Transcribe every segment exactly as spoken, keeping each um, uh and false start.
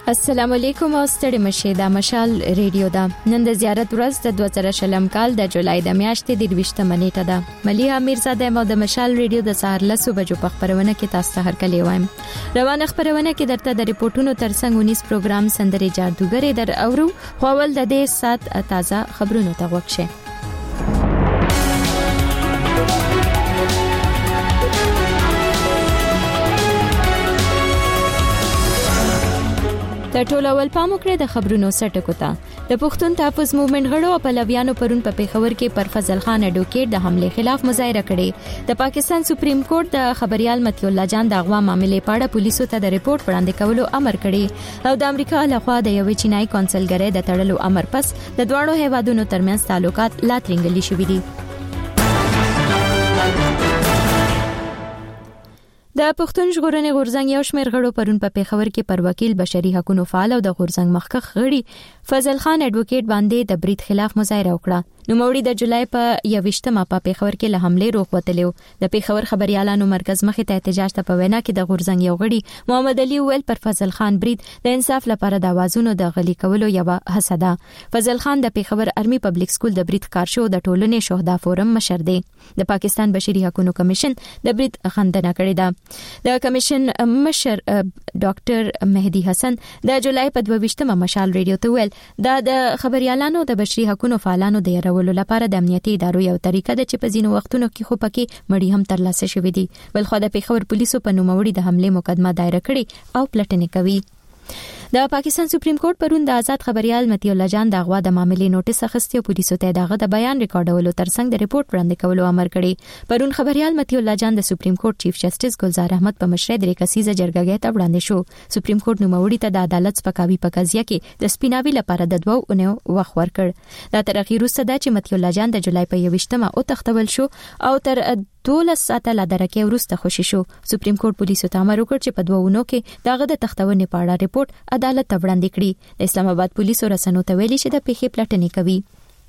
السلام علیکم او ستړي مشه د مشال ریډیو دا نن د زیارت ورځ د دوه زره شلم کال د جولای د میاشتې د دویشتمه نیټه ده. مليحه میرزاده مو د مشال ریډیو د سهار لسو بجو په خبرونه کې تاسو ته هرکلی وایم. روانه خبرونه کې درته د ریپورتونو ترڅنګ ونیس پروګرام سندري جادوګر در اورو خپل د دې سات تازه خبرونه ته وښه. د ټولو ول پام وکړه د خبرونو سټکو ته. د پښتون تحفظ موومېنټ غړو او پلویانو پرون په پیښور کې پر فضل خان اډوکیټ د حمله خلاف مظاهره کړې. د پاکستان سپریم کورټ د خبريال متي الله جان د اغوا معاملې په اړه پولیسو ته د ریپورت وړاندې کولو امر کړی او د امریکا لخوا د یوې چینای کونسلګری د تړلو امر پس د دوه هیوادونو ترمنځ تعلقات لا ترنګلي شوي دي. د پښتون ژغورنې غورځنګ یو شمېر غړو پرون په پیښور کې پر وکیل بشري حقوقو فعال او د غورځنګ مخکخ غړي فضل خان اډوکیټ باندې د برید خلاف مظاهره وکړه. نو موړي د جولای په یوشتمه په پیښور کې له حمله روغ وتلیو. د پیښور خبريالانو مرکز مخې ته احتجاج ته په وینا کې د غورځنګ یو غړي محمد علي ویل پر فضل خان برید د انصاف لپاره د اوازونو د غلي کولو یو حسد ده. فضل خان د پیښور ارمي پبلک سکول د برید کار شو د ټولنې شهدا فورم مشر دی. د پاکستان بشري حقوقو کمیشن د برید خندنه کړې ده. د کمیشن مشر ډاکټر مهدي حسن د جولای په دویشتمه مشال ریډیو ته ویل دا د خبريالانو د بشري حقوقو فعالانو د يرولو لپاره د امنیتي ادارو یو طریقه ده چې په ځینو وختونو کې خو پکې مړی هم ترلاسه شوې دي. بلخو د پیښور پولیسو په نوموړي د حمله مقدمه دایره کړې او پلټنې کوي. د پاکستان سپریم کورټ پرون د آزاد خبريال متي الله جان د اغوا د معاملې نوټیس اخیستی او پولیسو ته دغه د بیان ریکارډولو ترڅنګ د ریپورت وړاندې کولو امر کړی. پرون خبريال متي الله جان د سپریم کورټ چیف جسټس ګلزار احمد په مشرۍ درې کسیزه جرګه ته وړاندې شو. سپریم کورټ نوموړي ته د عدالت سپکاوي په قضیه کې د سپیناوي لپاره د دوه اونیو وخت ورکړ. دا تر اخیرو صدا چې متي الله جان د جولای په یوشتمه او تختول شو او تر دولس ساعته لا درکه ورسته خوشی شو. سپریم کورټ پولیسو ته امر وکړ چې په دوه ونو کې داغه د تختونې په اړه ریپورت عدالت ته وړاندې کړي. د اسلام آباد پولیسو رسنیو ته ویلي چې د پیښې پلټنې کوي.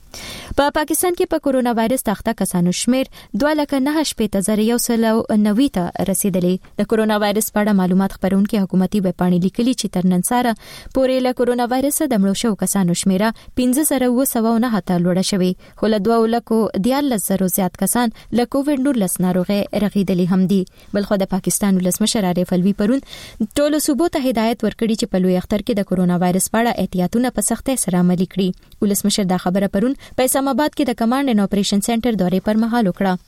په پاکستان کې په کورونا وایرس تخته کسانو شمیر دوه لکه نه شپږ زره یو سل نوي ته رسیدلې. د کورونا وایرس په اړه معلومات خبرونکو حکومتي ویب پاڼې لیکلي چې تر نن سره پورې له کورونا وایرس د مړو شو کسانو شمیره پنځه زره و سوه نه هته لوړه شوې. خو له دوه لکو دیارلس زره زیات کسان له کووډ نولس ناروغي رغیدلې هم دي. بلخو د پاکستان ولسمشر عارف الوی پرون ټولو صوبو ته هدایت ورکړي چې په لوی اختر کې د کورونا وایرس په اړه احتیاطونه په سختۍ سره عملي کړي. ولسمشر دا خبره پرون په اسلام آباد کې د کمانډ ان اپریشن سنټر دورې پر مهال وکړه.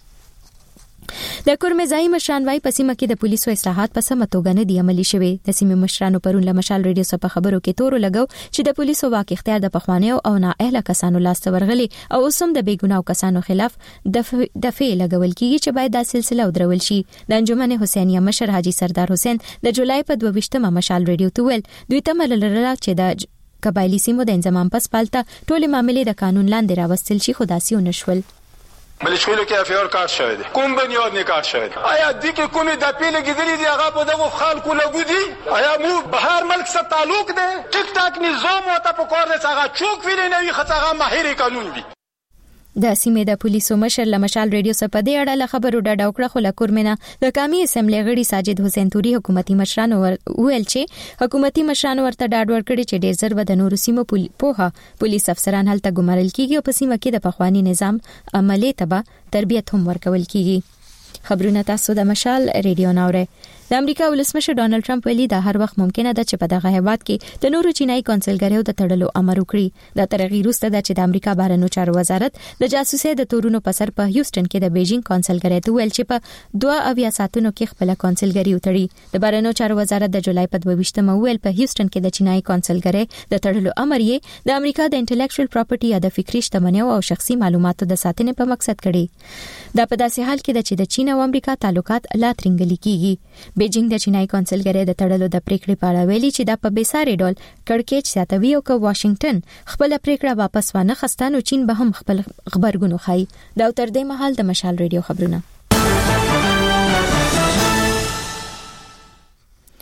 د کورمزای مشران وايي په سیمه کې د پولیسو اصلاحات په سمه توګه نه دي عملي شوي. د سیمې مشرانو پرون له مشال ریډیو سره په خبرو کې تور لګاو چې د پولیسو واک اختیار د پخوانیو او نااهله کسانو لاس ته ورغلي او اوسم د بیګناو کسانو خلاف د دفعه لګول کیږي چې باید دا سلسله ودرول شي. د انجمن حسینیه مشر حاجی سردار حسین د جولای په دویشتمه مشال ریډیو ته ویل دوی ته مللره چې د قبایلی سیمو د انضمام پس پالته ټول معاملې د قانون لاندې راوستل شي خو داسې ونشول. ملشویلو کې افیار کار شوی دی کوم بنیاد نه کار شوی دی آیا د کې کومه د پیله ګذری دی هغه په دغه خلکو لګو دي آیا مو بهر ملک سره تعلق دی ټیک ټاک نظام او ته په کار دی هغه چوک ویل نه وي خڅه ماهر قانون دی. د سیمې د پولیسو مشر لمشال ریډیو سره په دې اړه خبرو ډاډ وکړه خو له کورمنه د قومي اسمبلی غړي ساجد حسین توري حکومتي مشرانو ویل چې حکومتي مشرانو ورته ډاډ ورکړي چې ډیر زر د نورو سیمو پوها پولیس افسران هلته ګمارل کیږي او په سیمه کې د پخوانی نظام عملي تبه تربیت هم ورکول کیږي. خبرونه تاسو د مشال ریډیو ناوره. د امریکا ولسمشر ډانلډ ټرمپ ویلي دا هر وخت ممکنه ده چې په دغه هیواد کې د نورو چینایي کونسلګریو د تړلو امر وکړي. دا تر غیر وروسته ده چې د امریکا بهرنیو چارو وزارت د جاسوسۍ د تورونو په سر په هیوستن کې د بیجینګ کونسلګری ته ویل چې په دوه اویا ساعتونو کې خپل کونسلګری وتړي. د بهرنیو چارو وزارت د جولای په دویشتمه ویل په هیوستن کې د چینایي کونسلګری د تړلو امر یې د امریکا د انټلیکچوال پراپرټي یا د فکري شتمنیو او شخصي معلوماتو د ساتنې په مقصد کړي. دا په داسې حال کې ده چې د چین او امریکا تعلقات لا ترنګلي کیږي. بیجینګ د چینایي کونسلګری د تړلو د پریکړې په اړه ویلي چې دا په بیساري ډول کړکېچ زیاتوي او که واشنگټن خپل پریکړه واپس ونه خستانو چین به هم خپل خبرګونو خای. دا تر دې مهال د مشال ریډیو خبرونه.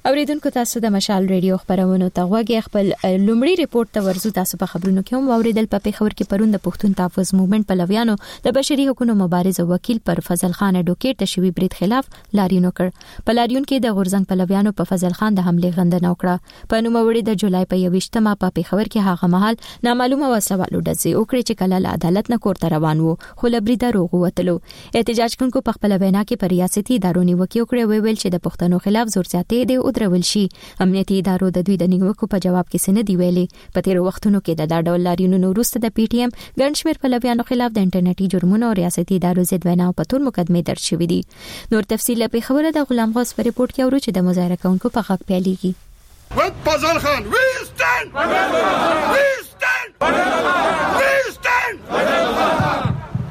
اوریدونکو تاسو د مشال ریډیو خبرونو ته غوږی خپل لومړی ریپورت ته ورزو. تاسو په خبرونو کې هم اوریدل په پیښور کې پرون د پښتون تحفظ موومېنټ پلویانو د بشري حقوقو مبارز او وکیل پر فضل خان اډوکیټ د شوی برید خلاف لاریون وکړ. په لاریون کې د غورزنګ پلویانو په فضل خان د حمله غندنه وکړه. په نوموړي د جولای په یوویشتمه په پیښور کې هغه مهال نامعلومه وسلوالو ډزې وکړې چې کله له عدالت نه کور ته روان وو، خو له بریده روغ وتلو. احتجاج کوونکو په خپل وینا کې پر ریاستي ادارو نیوکه وکړه، ویل چې د پښتنو خلاف زور زیاتې دی او درول شي. امنیتي ادارو د دوی د نیوکو په جواب کې سند دی ویلي. په تیر وختونو کې د دا ډول لاریونونو وروسته د پی ټی ایم ګڼ شمېر پلویانو خلاف د انټرنیټي جرمونو او ریاستي ادارو ضد وینا په تور مقدمې درج شوې دي. نور تفصیل په خبره د غلام غوث په ریپورت کې اورو چې د مظاهره کوونکو په حق پیلېږي. With Fazal Khan, we stand! We stand! We stand!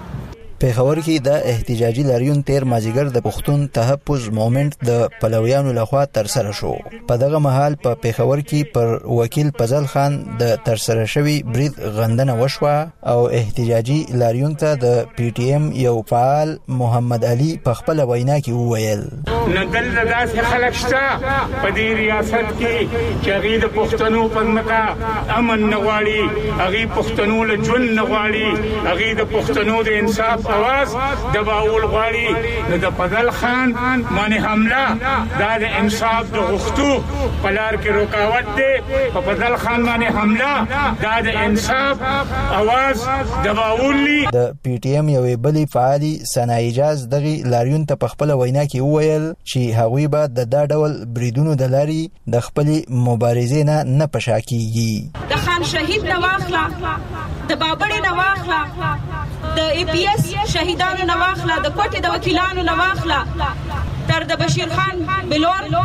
پیښور کې د احتجاجي لاریون تیر مازیګر د پښتون تحفظ موومېنټ د پلویانو لخوا تر سره شو. په دغه مهال په پیښور کې پر وکیل فضل خان د تر سره شوی برید غندنه وشوه او احتجاجي لاریون ته د پی ټی ایم یو فعال محمد علي په خپل وینا کې وویل: نګل داسې خلک شته په دې ریاست کې چې هغه د پښتنو په مکه امن نه غواړي، هغه پښتنو له ژوند نه غواړي، هغه د پښتنو د انصاف اواز دباول غواړي. نو د فضل خان باندې حمله دا د انصاف د غوښتو په لار کې رکاوټ دی. په فضل خان باندې حمله دا د انصاف اواز دباول. د پی ټی ایم یوې بلې فعالي ثنا اجاز دغه لاریون ته په خپل وینا کې وویل چې هغوی به د دا ډول بریدونو د لاري د خپل مبارزې نه نه پشا کیږي. د خان شهید نواخلا، د بابړې نواخلا، د ای پی ایس شهیدانو نواخلا، د کوټې د وکیلانو نواخلا، تر د بشیر خان بلور،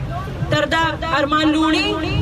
تر د ارمان لونی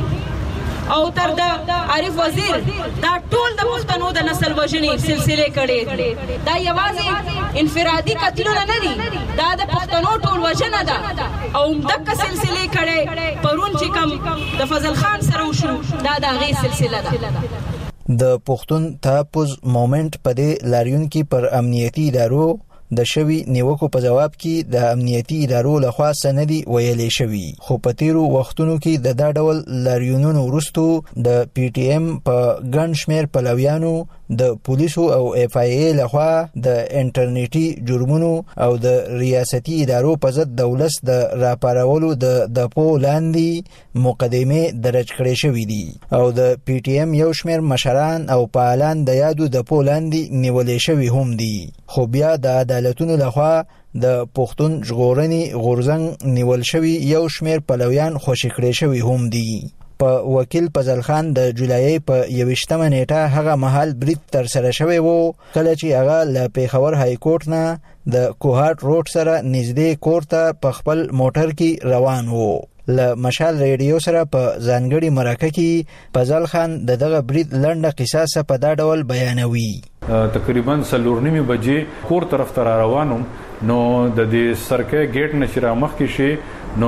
او تر د عارف وزیر، دا ټول د پښتنو د نسل وژنې سلسله کړي. دا یوازې انفرادي قتلونه نه دي، دا د پښتنو ټول وژنه ده او دغه سلسله کړي. پرون چې کوم د فضل خان سره وشو دا د هغې سلسله ده. د پښتون تحفظ موومېنټ په دې لاریون کې پر امنیتي ادارو د شوی نیوکو په جواب کې د امنیتي ادارو لخوا سندي ویلې شوی. خو په تیرو وختونو کې د دا ډول لاریونونو وروسته د پی ټی ایم په ګڼ شمېر پلویانو د پولیسو او اف آی ای لخوا د انټرنیټي جرمونو او د ریاستي ادارو په ضد د ولس د راپارولو د دپو لاندې مقدمې درج کړې شوې دي او د پی ټی ایم یو شمېر مشران او فعالان د یادو دپو لاندې نیولې شوي هم دي. خو بیا د عدالتونو لخوا د پښتون ژغورنې غورځنګ نیول شوي یو شمېر پلویان خوشي کړي شوي هم دي. په وکیل فضل خان د جولای په یوویشتمه نیټه هغه مهال برید تر سره شوی وو کله چې هغه له پیښور های کورټ نه د کوهاټ روډ سره نږدې کور ته په خپل موټر کې روان وو. له مشال ریډیو سره په ځانګړي مرکه کې فضل خان د دغه برید لنډه قصه په دا ډول بیانوي: تقریبا څلور نیمې بجې کور طرف ته روانم، نو د دې سرکې گیټ نشي را مخ کې شي، نو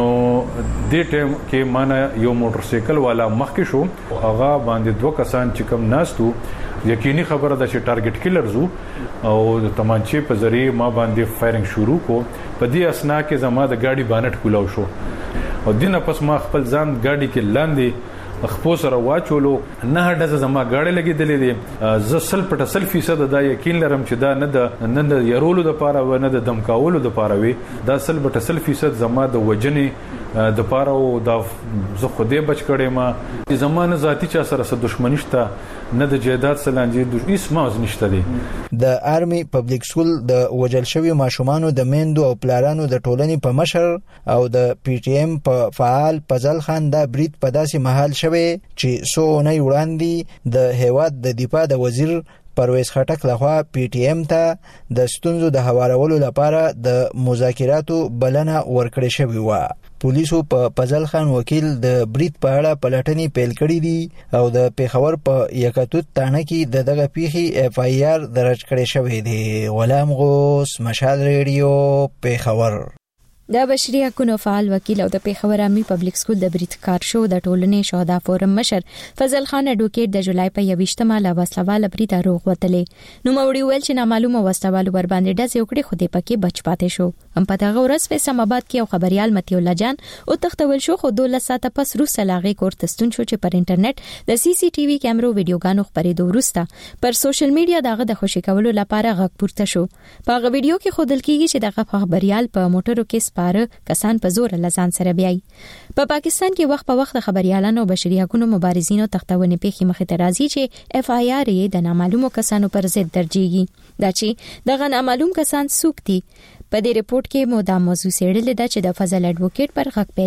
دې ټیم کې مانا یو موټر سایکل والا مخ کې شو، هغه باندې دوه کسان چې کم ناستو، یقیني خبره ده چې ټارګټ کیلر زو او د تمانچې په ذریعہ ما باندې فایرنګ شروع کو. په دې اسنا کې زما د گاډي بانټ کولاو شو او دینه پس ما خپل ځان گاډي کې لاندې خپل سره واچولو. نه ډزه زما گاډي لګیدلې دي، ز سل پټ سل فیصد دا یقین لرم چې دا نه د نه د يرولو د پاره و نه د دمکاولو د پاره وي، دا سل پټ سل فیصد زما د وجنې د پاره او د زه خو دې بچ کړې ما زمانه ذاتی چا سره څه دښمنی شته، نه د جیدات سلانجې د هیڅ ماز نشته دي. د آرمي پبلک سکول د وجل شوی ماشومانو د میندو او پلارانو د ټولنې په مشر او د پی ټی ایم په فعال فضل خان دا برید په داسې محل شوی چې سو نه وړاندې د هیواد د دفاع د وزیر پرویز خټک لخوا پی ټی ایم ته د ستونزو د هوارولو لپاره د مذاکراتو بلنه ورکړې شوې وه. پولیسو په فضل خان وکیل د برید په اړه پلټنې پیل کړې دي او د پیښور په یکاتوت تانه کې د دغه پیښې اف آی آر درج کړی شوی دی. غلام غوث، مشال ریډیو، پیښور. د بشري حقوقو فعال وکیل او د پیښور عامي پبلک سکول د بریټ کار شو د ټولنې شهدا فورم مشر فضل خان اډوکیټ د جولای په یوویشتمه لا وسلواله بریټ روغ وتلې نو موري ویل چې نامعلومه وسلوالو ور باندې ډز یو کړی خو دې پکې بچ پاتې شو هم په دغه ورځ په اسلام آباد کې یو خبريال متي الله جان او تختول شو خو دولس ساعته پس روسه لاغې کورتستون شو چې پر انټرنیټ د سی سی ټي وي کیمرو ویډیوګانو خبرېدو وروسته پر سوشل میډیا دغه د خوشی کولو لپاره غږ پورته شو په هغه ویډیو کې خودل کېږي چې دغه خبريال په موټرو کې سپاره کسان په زور لزان سره بیاي په پا پاکستان کې وخت په وخت خبريالانو او بشري حقوقو مبارزینو تختونې پیښې مخې ته راځي چې اف آی آر یې د نامعلومو کسانو پر ضد درجیږي دا چې دغه نامعلوم کسان څوک دي په دې ریپورت کې مو دا موضوع سیړل ده چې د فضل اډوکیټ پر حق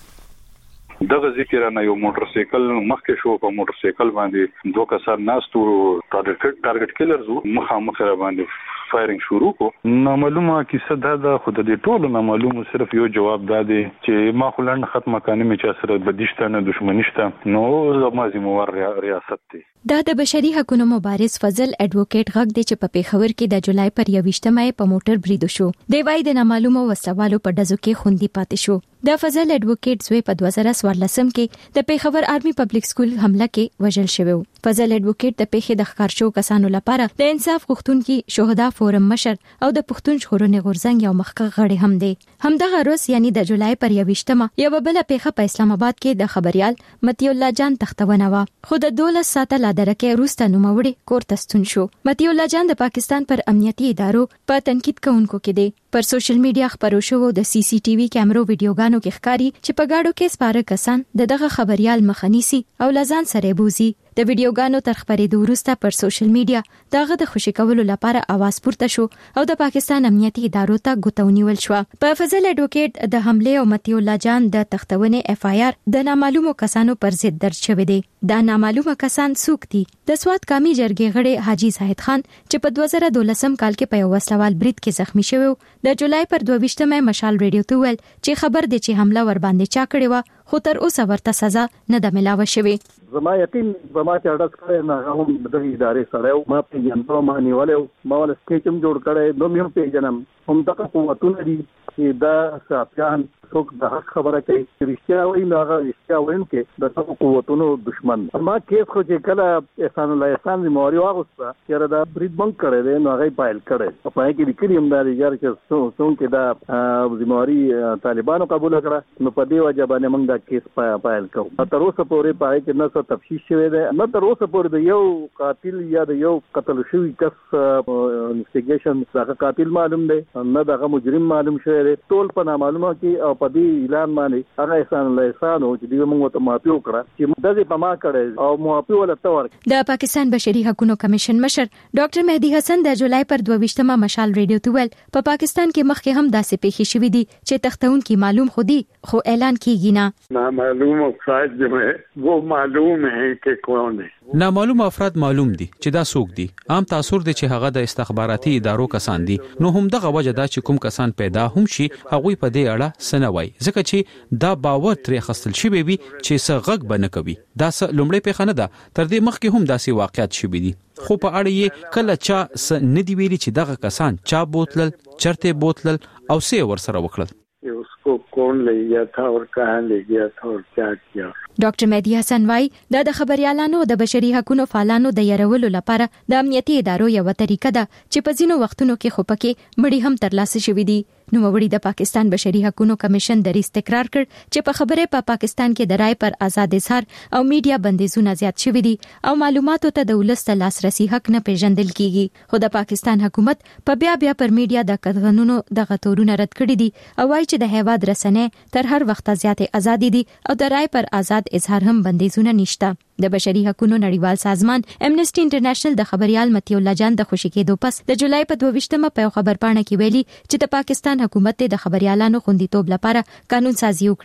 پیلېږي دغه ذکر نه یو موټر سایکل مخکې شو په موټر سایکل باندې دوه کسان ناستو ټارګټ ټارګټ کیلرز مخامخ باندې فایرینګ شروع کو نامعلومه کیسه دا د خود د ټولو نامعلومه صرف یو جواب دادی چې ما خلند ختمه کانه می چا سره بدیشته نه دښمنیشته نو زما ذمہوار ریاست دی دا د بشري حقوقو مبارز فضل اډوکیټ غږ دی چې په پیښور کې د جولای پر یوویشتمه په موټر بریدو شو دی وای د نامعلومه وسوالو په دزو کې خوندې پاتې شو د فضل اډوکیټ زوی په دوه زره څوارلسم کې د پیښور آرمي پبلک سکول حمله کې وژل شوی فضل اډوکیټ د پیښې د ښکار شو کسانو لپاره د انصاف غوښتونکو شهدا فورم مشر او د پښتون ژغورنې غورځنګ یو مخکښ غړی هم دی همدغه روز یعنی د جولای پر یوویشتمه یو بل پیښه په اسلام آباد کې د خبريال متي الله جان تختونه و خو د دولس ساعته لا درکه روسته نوموړي کورتستون شو متي الله جان د پاکستان پر امنیتي ادارو په تنقید کوونکو کې دی پر سوشل میډیا خبرو شو د سی سی ټي وي کیمرو ویډیوګانو کې ښکاری چې په گاډو کې سپاره کسان د دغه خبريال مخنيسي او لزان سره بوزي د ویډیوګانو تر خبرېدو وروسته پر سوشل میډیا دغه د خوشی کولو لپاره आवाज پورته شو او د پاکستان امنیتي ادارو ته ګوتونیول شو په فضل اډوکیټ د حمله او متي الله جان د تختونه اف آی آر د نامعلومو کسانو پر ضد درج شوی دی دا نامعلومه کسان څوک دي د سواد کامی جرګې غړي حاجی زاهد خان چې په دوه زره دولسم کال کې په یو وسلوال برید کې زخمی شوی د جولای پر دوه ویشتمه مشال ریډیو ته ویل چې خبر دي چې حمله ور باندې چا کړی و خو تر اوسه ورته سزا نه ده ملاوه شوې زما یقین زما چې اډس کړی نه هم د ادارې سره ما په ینتو ما نیولې ما ول سکیچم جوړ کړی نو مې هم پیژنم هم دغه قوتونه دي چې دا صافیان څوک د حق خبره کوي چې رښتیا وایي نو هغه رښتیا وایم کې د ټولو قوتونو دشمن ما کیس خو چې کله احسان الله احسان دی موري واغسته چې دا برید بنک کړی دی نو هغه پایل کړی په هغه کې لیکلي هم دا یار چې څون کې دا ذمہواری طالبانو قبول کړه نو په دې وجه باندې موږ دا کیس پایل کوو تر اوسه پورې پای کې نه څه تفتیش شوی دی نه تر اوسه پورې د یو قاتل یا د یو قتل شوی کس انویسټیګیشن څنګه قاتل معلوم دی نه دغه مجرم معلوم شوی دی ټول په نامعلومه کې او په دې اعلان باندې هغه احسان الله احسان او چې دوی موږ ته معافي وکړه چې مدد په ما کړې او معافي ولته ورکړه د پاکستان بشري حقوقو کمیشن مشر ډاکټر مهدي حسن د جولای پر دوه ویشتمه مشال ریډیو ته ویل په پاکستان کې مخکې هم داسې پیښې شوې دي چې تختون کې معلوم خودي خو اعلان کیږي نه نامعلوم افراد جو ہے وہ معلوم ہے کہ کون ہے نامعلوم افراد معلوم دي چې دا څوک دي عام تاثر دي چې هغه د استخباراتي ادارو کسان دي نو هم دغه وجه دا چې کوم کسان پیدا هم شي هغه په دې اړه سنوي ځکه چې دا باور ترې خستل شي وي چې څه غږ بنه کوي دا څه لومړی پیښه نه ده تر دې مخکې هم داسې واقعیت شوي دي خو په اړه یې کله چا څه نه دی ویلي چې دغه کسان چا بوتلل چرته بوتلل او څه ور سره وکړل اس کو کون لے گیا تھا اور کہاں لے گیا تھا اور کیا کیا ډاکټر مهدي حسن وايي دا د خبريالانو د بشري حقوقو فعالانو د يرولو لپاره د امنیتي ادارو یو طریقه ده چې په ځینو وختونو کې خو پکې مړی هم ترلاسه شوی دي نو موري د پاکستان بشري حقوقو کمیشن دریځ تکرار کړ چې په خبره په پا پاکستان کې د رای پر آزاد اظهار او میډیا بندیزونه زیات شوي دي او معلوماتو ته د ولس ته لاسرسي حق نه پیژندل کیږي خو د پاکستان حکومت په بیا بیا پر میډیا د قانونونو د غتورونو رد کړی دي او وايي چې د هیواد رسنۍ تر هر وخت زیاتې ازادي دي او د رای پر آزاد اظهار هم بندیزونه نشته د بشري حقوقو نړیوال سازمان امنیسټي انټرنیشنل د خبريال متي الله جان د خوشی کېدو پس د جولای په دوه ویشتمه په خبرپاڼه کې ویلي چې د پاکستان حکومت د خبريالانو خوندیتوب لپاره قانون سازي وکړي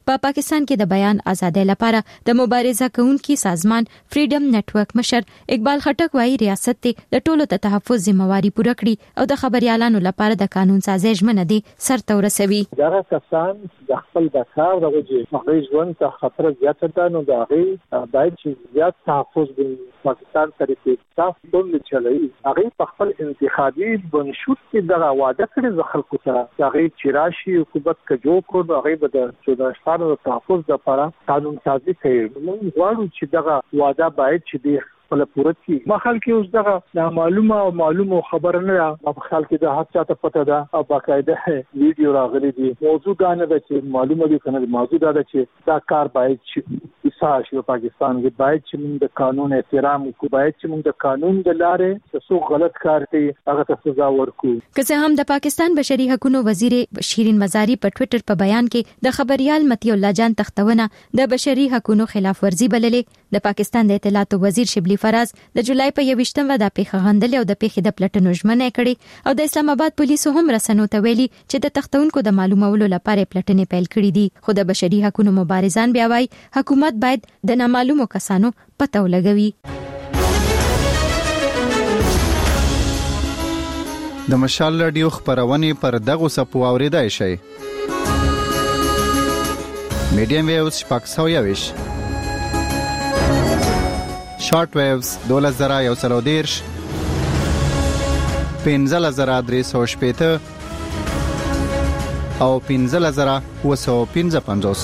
په پا پاکستان کې د بیان ازادۍ لپاره د مبارزه کوونکي سازمان فریډم نتورک مشر اقبال خټک وايي ریاست ته د ټولو ته تحفظ ذمہواری پوره کړي او د خبريالانو لپاره د قانون سازي ژمنه دي سرته ورسوي. دا کسان د خپل د کار د وجې هغه ژوند ته خطر زیات ده نو دا غي باید چې زیات تحفظ د پاکستان سره په تاسو باندې چلایي. هغه په خپل انتخابي بنشود کې د وعده کړی د خلکو سره هغه چې راشي حکومت کجو کو هغه به د چودهشتانو تحفظ لپاره قانون سازي کوي. موږ غواړو چې دغه وعده باید چې د خپل پورتي مخال کې اوس دغه معلومه او معلومه خبر نه په خال کې د هڅه ته پته ده او باقاعده ویډیو راغلي دي. موضوع دا نه ده چې معلومه دي کنه موضوع دا ده چې دا کار باید چې اساس په پاکستان کې باید چې موږ د قانون احترام وکړو، باید چې موږ د قانون د لارې څه غلط کار کوي هغه ته سزا ورکړو. که څه هم د پاکستان بشري حقوقو وزیر شیرین مزاری په ټوئیټر په بیان کې د خبريال متی الله جان تختونه د بشري حقوقو خلاف ورزي بللې. د پاکستان د اطلاعات وزیر شبلی فراز د جولای په یوشتمه د پیښه غندل او د پیښې د پلټنو ژمنه کړې او د اسلام آباد پولیسو هم رسنو ته ویلي چې د تختونکو د معلومولو لپاره پلټنې پیل کړې دي. خو د بشري حقوقو مبارزان بیا وايي حکومت باید د نامعلومو کسانو پته ولګوي. د مشال رادیو خبرونه پر دغه سپو اوریدای شي. میډیم ویوز شپږ سوه یوش، شارټ ویوز دوله زره یو سلو دیرش، پنځله زره درې سوه شپېته او پنځله زره اووه سوه پنځه پنځوس.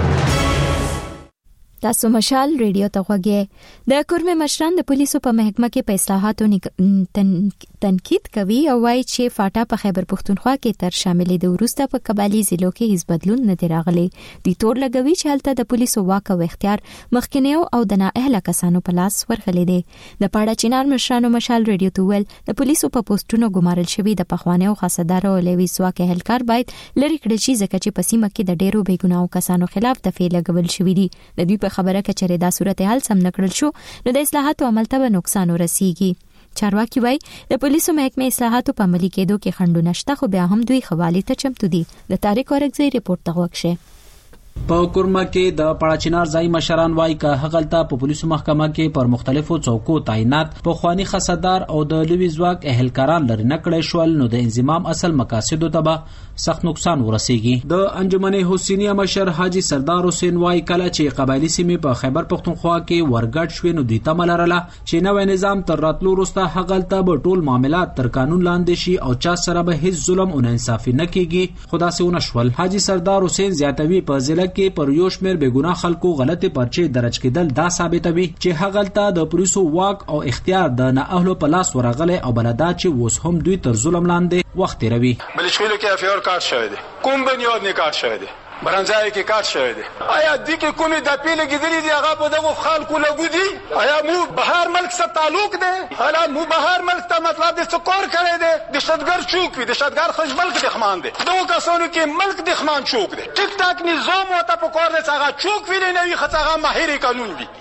تاسو مشال ریډیو ته غوږی. د کورمه مشران د پولیسو په محکمه کې په اصلاحاتو تنقید کوي او وايي چې فاټا په خیبر پښتونخوا کې تر شاملې د ورسته په قبالي ضلعو کې هیڅ بدلون نه دی راغلی. د تور لګوي چې هلته د پولیسو واک او اختیار مخکنیو او د نااهله کسانو په لاس ورغلي دي. د پاړه چینار مشرانو مشال ریډیو ته ویل د پولیسو په پوسټونو ګمارل شوی د پخوانیو خاصدار او لوي سواک اهلکار باید لری کړي شي ځکه چې په سیمه کې د ډیرو بېګناو کسانو خلاف د فعال لګول شوی دي. د دوی خبره کچره دا صورتحال سم نکړل شو نو د اصلاحاتو عمل ته نقصان ورسیږي. چارواکي وای د پولیسو محکمې اصلاحاتو په عملي کېدو کې خنډونه شته خو بیا هم دوی حواله ته چمتو دي. د تاریخ اورګزی ریپورت ته وښه. په کورما کې د پړاچینار ځای مشران وای که هغلته په پولیسو محکمه کې پر مختلفو څوکو تعینات په خواني خصدار او د لوی ځواک اهلکاران لري نکړې شول نو د انضمام اصل مقاصد ته به سخت نقصان ورسیږي. د انجمن حسینیه مشر حاجی سردار حسین وای کله چې قبایلی سیمې په خیبر پښتونخوا کې ورګډ شوې نو د تملرله چې نوې نظام تر راتلو وروسته هغلته به ټول معاملات تر قانون لاندې شي او چا سره به هیڅ ظلم او انصافي نه کیږي. خدا سي ونشول. حاجی سردار حسین زیاتوي په ضلع کې پر یو شمېر بېګناه خلکو غلطي پرچې درج کېدل دا ثابتوي چې هغلته د پولیسو واک او اختیار د نااهلو په لاس ورغلی او بلدا چې اوس هم دوی تر ظلم لاندې وخت تیروي. بلشویلو کې افیور کارت شوی دی، کوم بنیاد نه کارت شوی دی، برنځای کې کار شوی دی. آیا د کې کومې د پیله ګدلې دی هغه په دغه خلکو لګو دي؟ آیا مو بهار ملک سره تعلق دی؟ حالا مو بهار ملک ته مطلب د څکور کړي دی د شتګر چوک وي د شتګر خج ملک د خمان دی. دغه کسانو کې ملک د خمان چوک دی. ټیک ټاک نظام او ته په کار دی هغه چوک ویل نه وي خڅه ماهر قانون دی.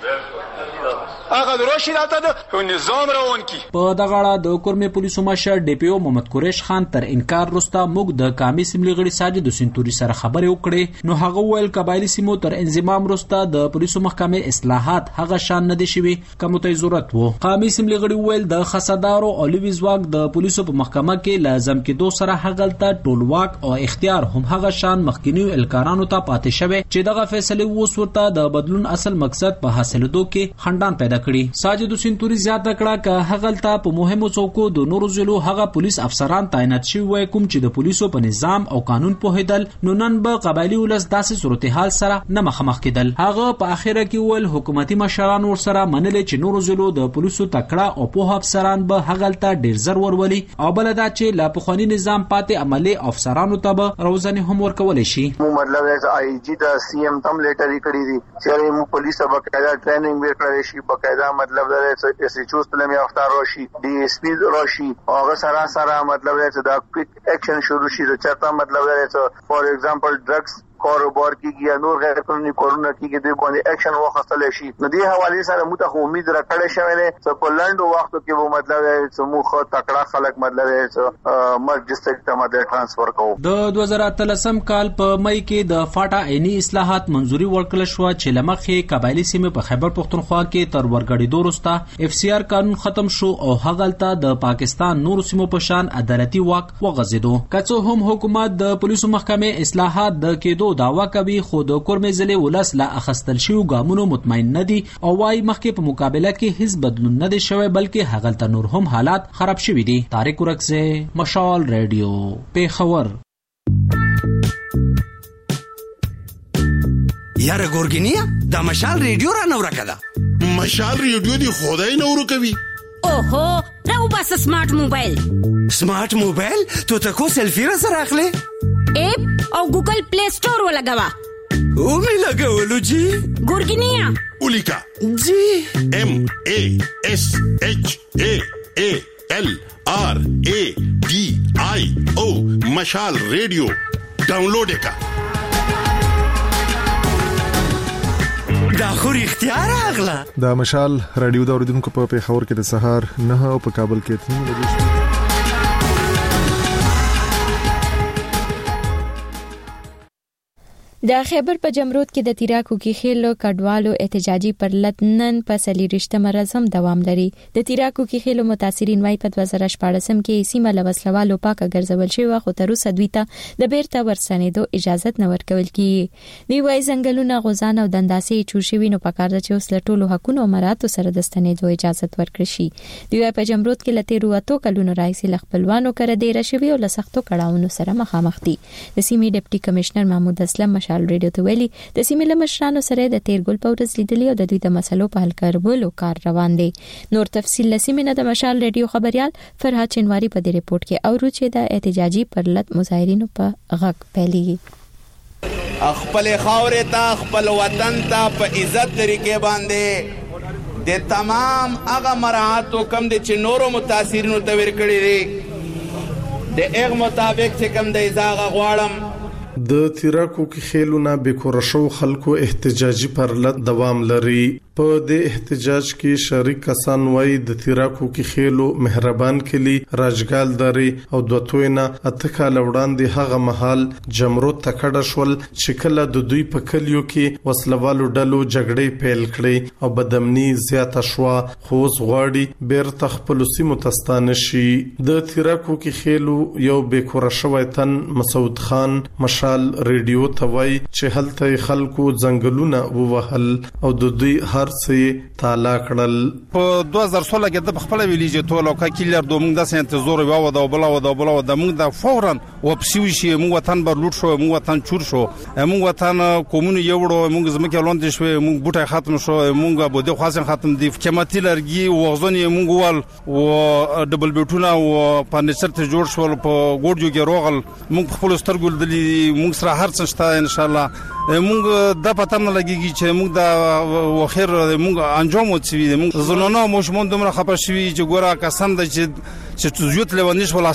هغه دروشي راته د نظام روان کی. په دغه اړه د کورمه پولیسو مشر ډي پی او محمد قریش خان تر انکار وروسته موږ د قومي سیملي غړي ساجد حسین توري سره خبرې وکړې نو هغه ویل قبایلی سیمو تر انضمام وروسته د پولیسو محکمې اصلاحات هغه شان نه دي شوي کوم ته ضرورت وو. قومي سیملي غړي ویل د خصدارو او لوی ځواک د پولیسو په محکمه کې لازم کېدو سره هغلته ټول واک او اختیار هم هغه شان مخکینیو الکارانو ته پاتې شوی چې دغه فیصله اوس ورته د بدلون اصل مقصد په حاصلېدو کې خندان پیدا کړي. ساجد حسین توري زیاته کړه ک هغلته په مهمو څوکو د نورو ضلعو هغه پولیس افسران تعینات شوي وای کوم چې د پولیسو په نظام او قانون پوهیدل نو نن به قبایلی ولس داسې صورتحال سره نه مخامخ کېدل. هغه په اخره کې ول حکومتي مشران ور سره منل چې نورو ضلعو د پولیسو تکړه او په افسران به هغلته ډیر زر ورولي او بل دا چې لا په خونی نظام پاتې عملي افسرانو ته به روزنه هم ورکول شي. مو مطلب ہے آئی جی دا سی ایم تم لیټر کړی دي چې مو پولیس باقاعده ټریننګ ورکړی شي باقاعده مطلب دا چې اس ایچ او ستلم یافتار راشي ډي اس پی راشي او هغه سره سره مطلب دا چې دا کویک اکشن شروع شي چې چاته مطلب دا چې فور ایگزامپل ډرګز کاروبار کیږي یا نور غیر قانوني کارونه کیږي دوی باندې اکشن واخیستل شي. نو دې حواله سره موږ ته امید راکړې شوې ده چې په لاندو وختو کې به مطلب چې موږ خو تکړه خلک مطلب چې مرګ ډیسټریکټ ته مطلب ټرانسفر کوو. د دوه زره اتلسم کال په مئی کې د فاټا عیني اصلاحات منځوري ورکړل شو چې لمخې قبایلی سیمه په خیبر پختونخوا کې تر ورګړېدو وروسته اف سی آر قانون ختم شو او هغلته د پاکستان نور سیمو په شان عدالتي واک وغځېدو. که څه هم حکومت د پولیسو محکمې اصلاحات د کېدو دعوا کوي خو د کورمې ضلع ولس لا اخیستل شویو ګامونو مطمئن نه دي او وايي مخکې په مقابله کې هیڅ بدلون نه دی شوی بلکې هغلته نور هم حالات خراب شوي دي. طارق ورکزه، مشال ریډیو، پیښور. یاره ګورګینیا دا مشال ریډیو را نو راکړه. مشال ریډیو دی خدای نو ورو کوي. اوهو راو بس سمارټ موبایل. سمارټ موبایل تو ته کو سیلفی را سره اخلي؟ اپ او ګوګل پلی سٹور ولګوا. او می لګولو جی. ګورګینیا اولیکا جی ام ا اس اچ ا ا ال آر ا ډي آی او مشال ریډیو ډاونلوډ کا. دا خو اختیار اغلا. دا مشال رادیو د اوریدونکو په پیښور کې د سهار نه او په کابل کې اته بجې. د خیبر په جمرود کې د تیراکو کې خېلو کډوالو احتجاجي پرلط نن په سلیریشته مرز هم دوام لري. د تیراکو کې خېلو متاثرین وايي په دوه زره شپږم کې سیمه لوسلوالو پاکه ګرځول شوی خو تر اوسه دوی ته د بیرته ورسنېدو اجازه نه ورکول کیږي. دی وايي ځنګلونه غوزان او دنداسې چوشوي نو پکار د چې اوس له ټولو حقونو مراتو سره د ستنېدو اجازه ورکړي شي. دی وايي په جمرود کې لته رواتو کلونو راځي خپلوانو کړه ډیر شوی او له سختو کړهونو سره مخامخ دي. د سیمې ډیپټي کمشنر محمود اسلم مشال ریډیو ته ویلي د سیمې له مشرانو سره د تیرګل په ورځ لیدلې او د دوی د مسلو په حل کولو کار روان دی. نور تفصیل لسیمه نه د مشال ریډیو خبريال فرحات چنواری په دې ریپورت کې او چې د احتجاجي پرلط مظاهرینو په غږ پیلي. خپل خاورې ته خپل وطن ته په عزت طریقې باندې د تمام هغه مراحت کم دي چې نورو متاثرینو ته ورکړي دي د هغه مطابق چې کم د ازاغه غواړم. د تیراکو کې خېلونه بیکورشو خلکو احتجاجي پرلط دوام لري. په د احتجاج کې شریک کسان وای د تیراکو کې خېلو مهربان کلی راجګال داري او دوتوینه اتکا لوړاندې هغه محل جمرود تکړه شول چې کله د دوی په کلیو کې وسلوالو ډلو جګړې پیل کړې او بدامني زیاته شو خو زغواړي بیرته خپل سیمو تستانه شي. د تیراکو کې خېلو یو بیکورشو وطن مسعود خان مشال ریډیو توای چې هلته خلکو ځنګلونه ووهل او د دوی هر څه تعالی کړل. په دوه زره سولہ کې د خپل ویلیجه ټولو کا کلر دوه موږ د سنت زور یو و د بلا و د بلا و د موږ د فورا و پسوي شي موږ وطن بر لوټ شو موږ وطن چور شو موږ وطن کومون یوړو موږ زمکه لاندې شو موږ بوټه ختم شو موږ بده خاصن ختم دي قیمتي لرګي وغزن موږ ول او ډبل بیټونه او فرنیچر ته جوړ شول په ګورجو کې روغل موږ خپل سترګول دلی موږ سره هر څه شته ان شاء الله موږ د پته نه لګيږي چې موږ د وخیر موږ انجام وڅوي موږ زنونه مشمون دومره خپه شوي چې ګوره کسان د چې چې زیات لونیش ولا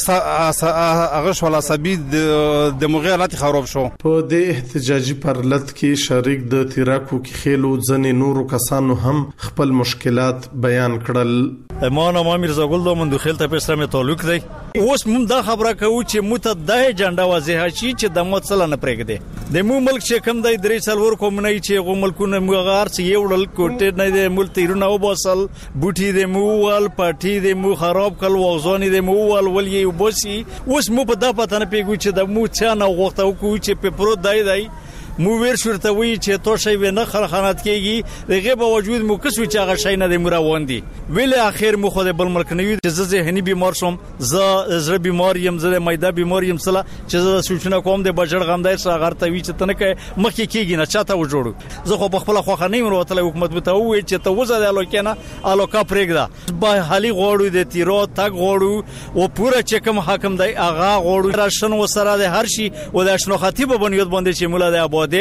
هغه ولا سبید د مغیرات خراب شو. په د احتجاجي پرلط کې شریک د تیراکو کې خېلو ځنې نورو کسانو هم خپل مشکلات بیان کړل. ما نام میرزا ګل دومن د خیل ته په سره تعلق دی. اوس موږ دا خبره کوو چې مت د ایجنډا واضح شي چې د متصل نه پرېږدي د مو ملک چې کم دی درې سالور کومنۍ چې غو ملکونه مغار چې یوړل کوټه نه دی مل تیرونه وباسل بوټي د موال پټي د مو خراب کول وغزونی د موال ولې وبسي اوس مو په دا پته نه پیګو چې د مو چا نه وخت او کو چې په پرو دای دی مو ور شورته وی چې تو شی و نه خلخانات کېږي دغه په وجود مو کسو چې هغه شی نه د مروان دي ویل اخر مو خو د بل ملک نه وي چې زه هني بیمار شوم زه زړه بیمار یم زه مېدا بیمار یم سلا چې زه سوچنه کوم د بجړ غمدای سره غرته وی چې تنه کې مخکې کېږي نه چاته و جوړو زه خو په خپل خو خنې مر وته حکومت به ته وی چې ته وزه د الوکنه الوکا پرېګدا به حالي غوړو د تیرو تک غوړو او پورا چې کوم حاکم دی اغا غوړو راشن وسره د هر شي او د شنو خطیب بنیاد باندې چې مولا د آباده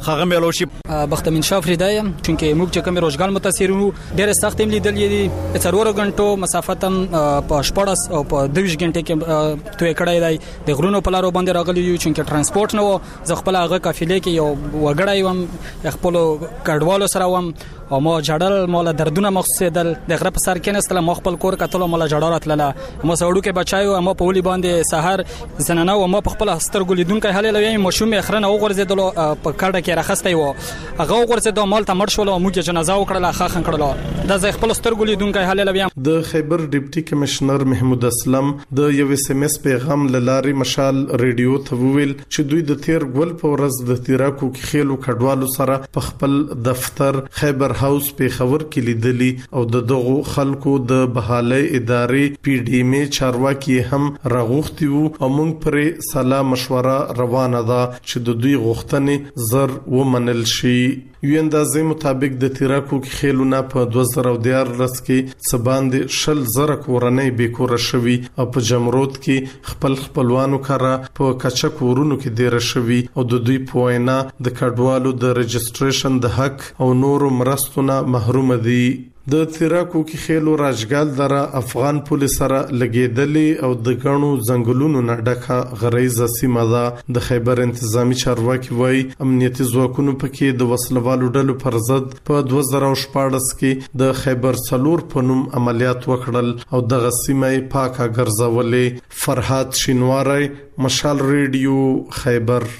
خغه ملو شي بختمن شافری دایم چونکه موږ چې کوم روزګار متاثر وو ډېر سخت هم لیدل دي څلور غنټو مسافت هم په شپږ او په دوه غنټې کې توې کړای دی د غرونو په لارو باندې راغلی یو چونکه ترانسپورت نه و زه خپل هغه قافلې کې یو وګړای وم خپل کډوالو سره وم او ما جړل مال دردونه مخصدل د غره په سر کې نستله مخ خپل کور کتل مال جړل اتلله ما سوړو کې بچایو ما په ولي باندې سحر زنانه او ما په خپل سترګو لیدونکو حالې لوي مشوم اخرنه او غرزیدل په کډه کې راخسته و هغه غرزیدل مال ته مړ شول او موږ جنازه وکړه خاخن کړل د زه خپل سترګو لیدونکو حالې لوي د خیبر ډیپټي کمشنر محمود اسلم د یو اس ام اس پیغام لاري مشال ریډیو ته ویل چې دوی د تیر ګل په ورځ د تیراکو کې خېلو کډوالو سره په خپل دفتر خیبر هاوس په خبر کې لیدلی او د دغو خلکو د بحالي ادارې پی ډی ام چارواکي هم راغوختي وو او موږ پرې سلا مشوره روانه ده چې د دوی غوښتنې زر ومنل شي یو اندازې مطابق د تیراکو کې خېلونه په دوه زره دیارلس کې سباند شل زره کورنۍ بیکوره شوي او په جمرود کې خپل خپلوانو کړه په کچا کورونو کې ډیر شوي او د دوی په وینا د کډوالو د رجستریشن د حق او نورو مرستونه محروم دي د تیراکو کې خېلو راجګال دره افغان پولیس سره لګیدلې او د غنو ځنګلونو نه ډکه غریزه سیمه ده د خیبر انتظامی چارواکي وای امنیتي ځواکونو پکې د وسلوالو ډلو پر ضد په دوه زره شپږ کې د خیبر سلور په نوم عملیات وکړل او د سیمه پاکه ګرځولې فرحات شینواری مشال ریډیو خیبر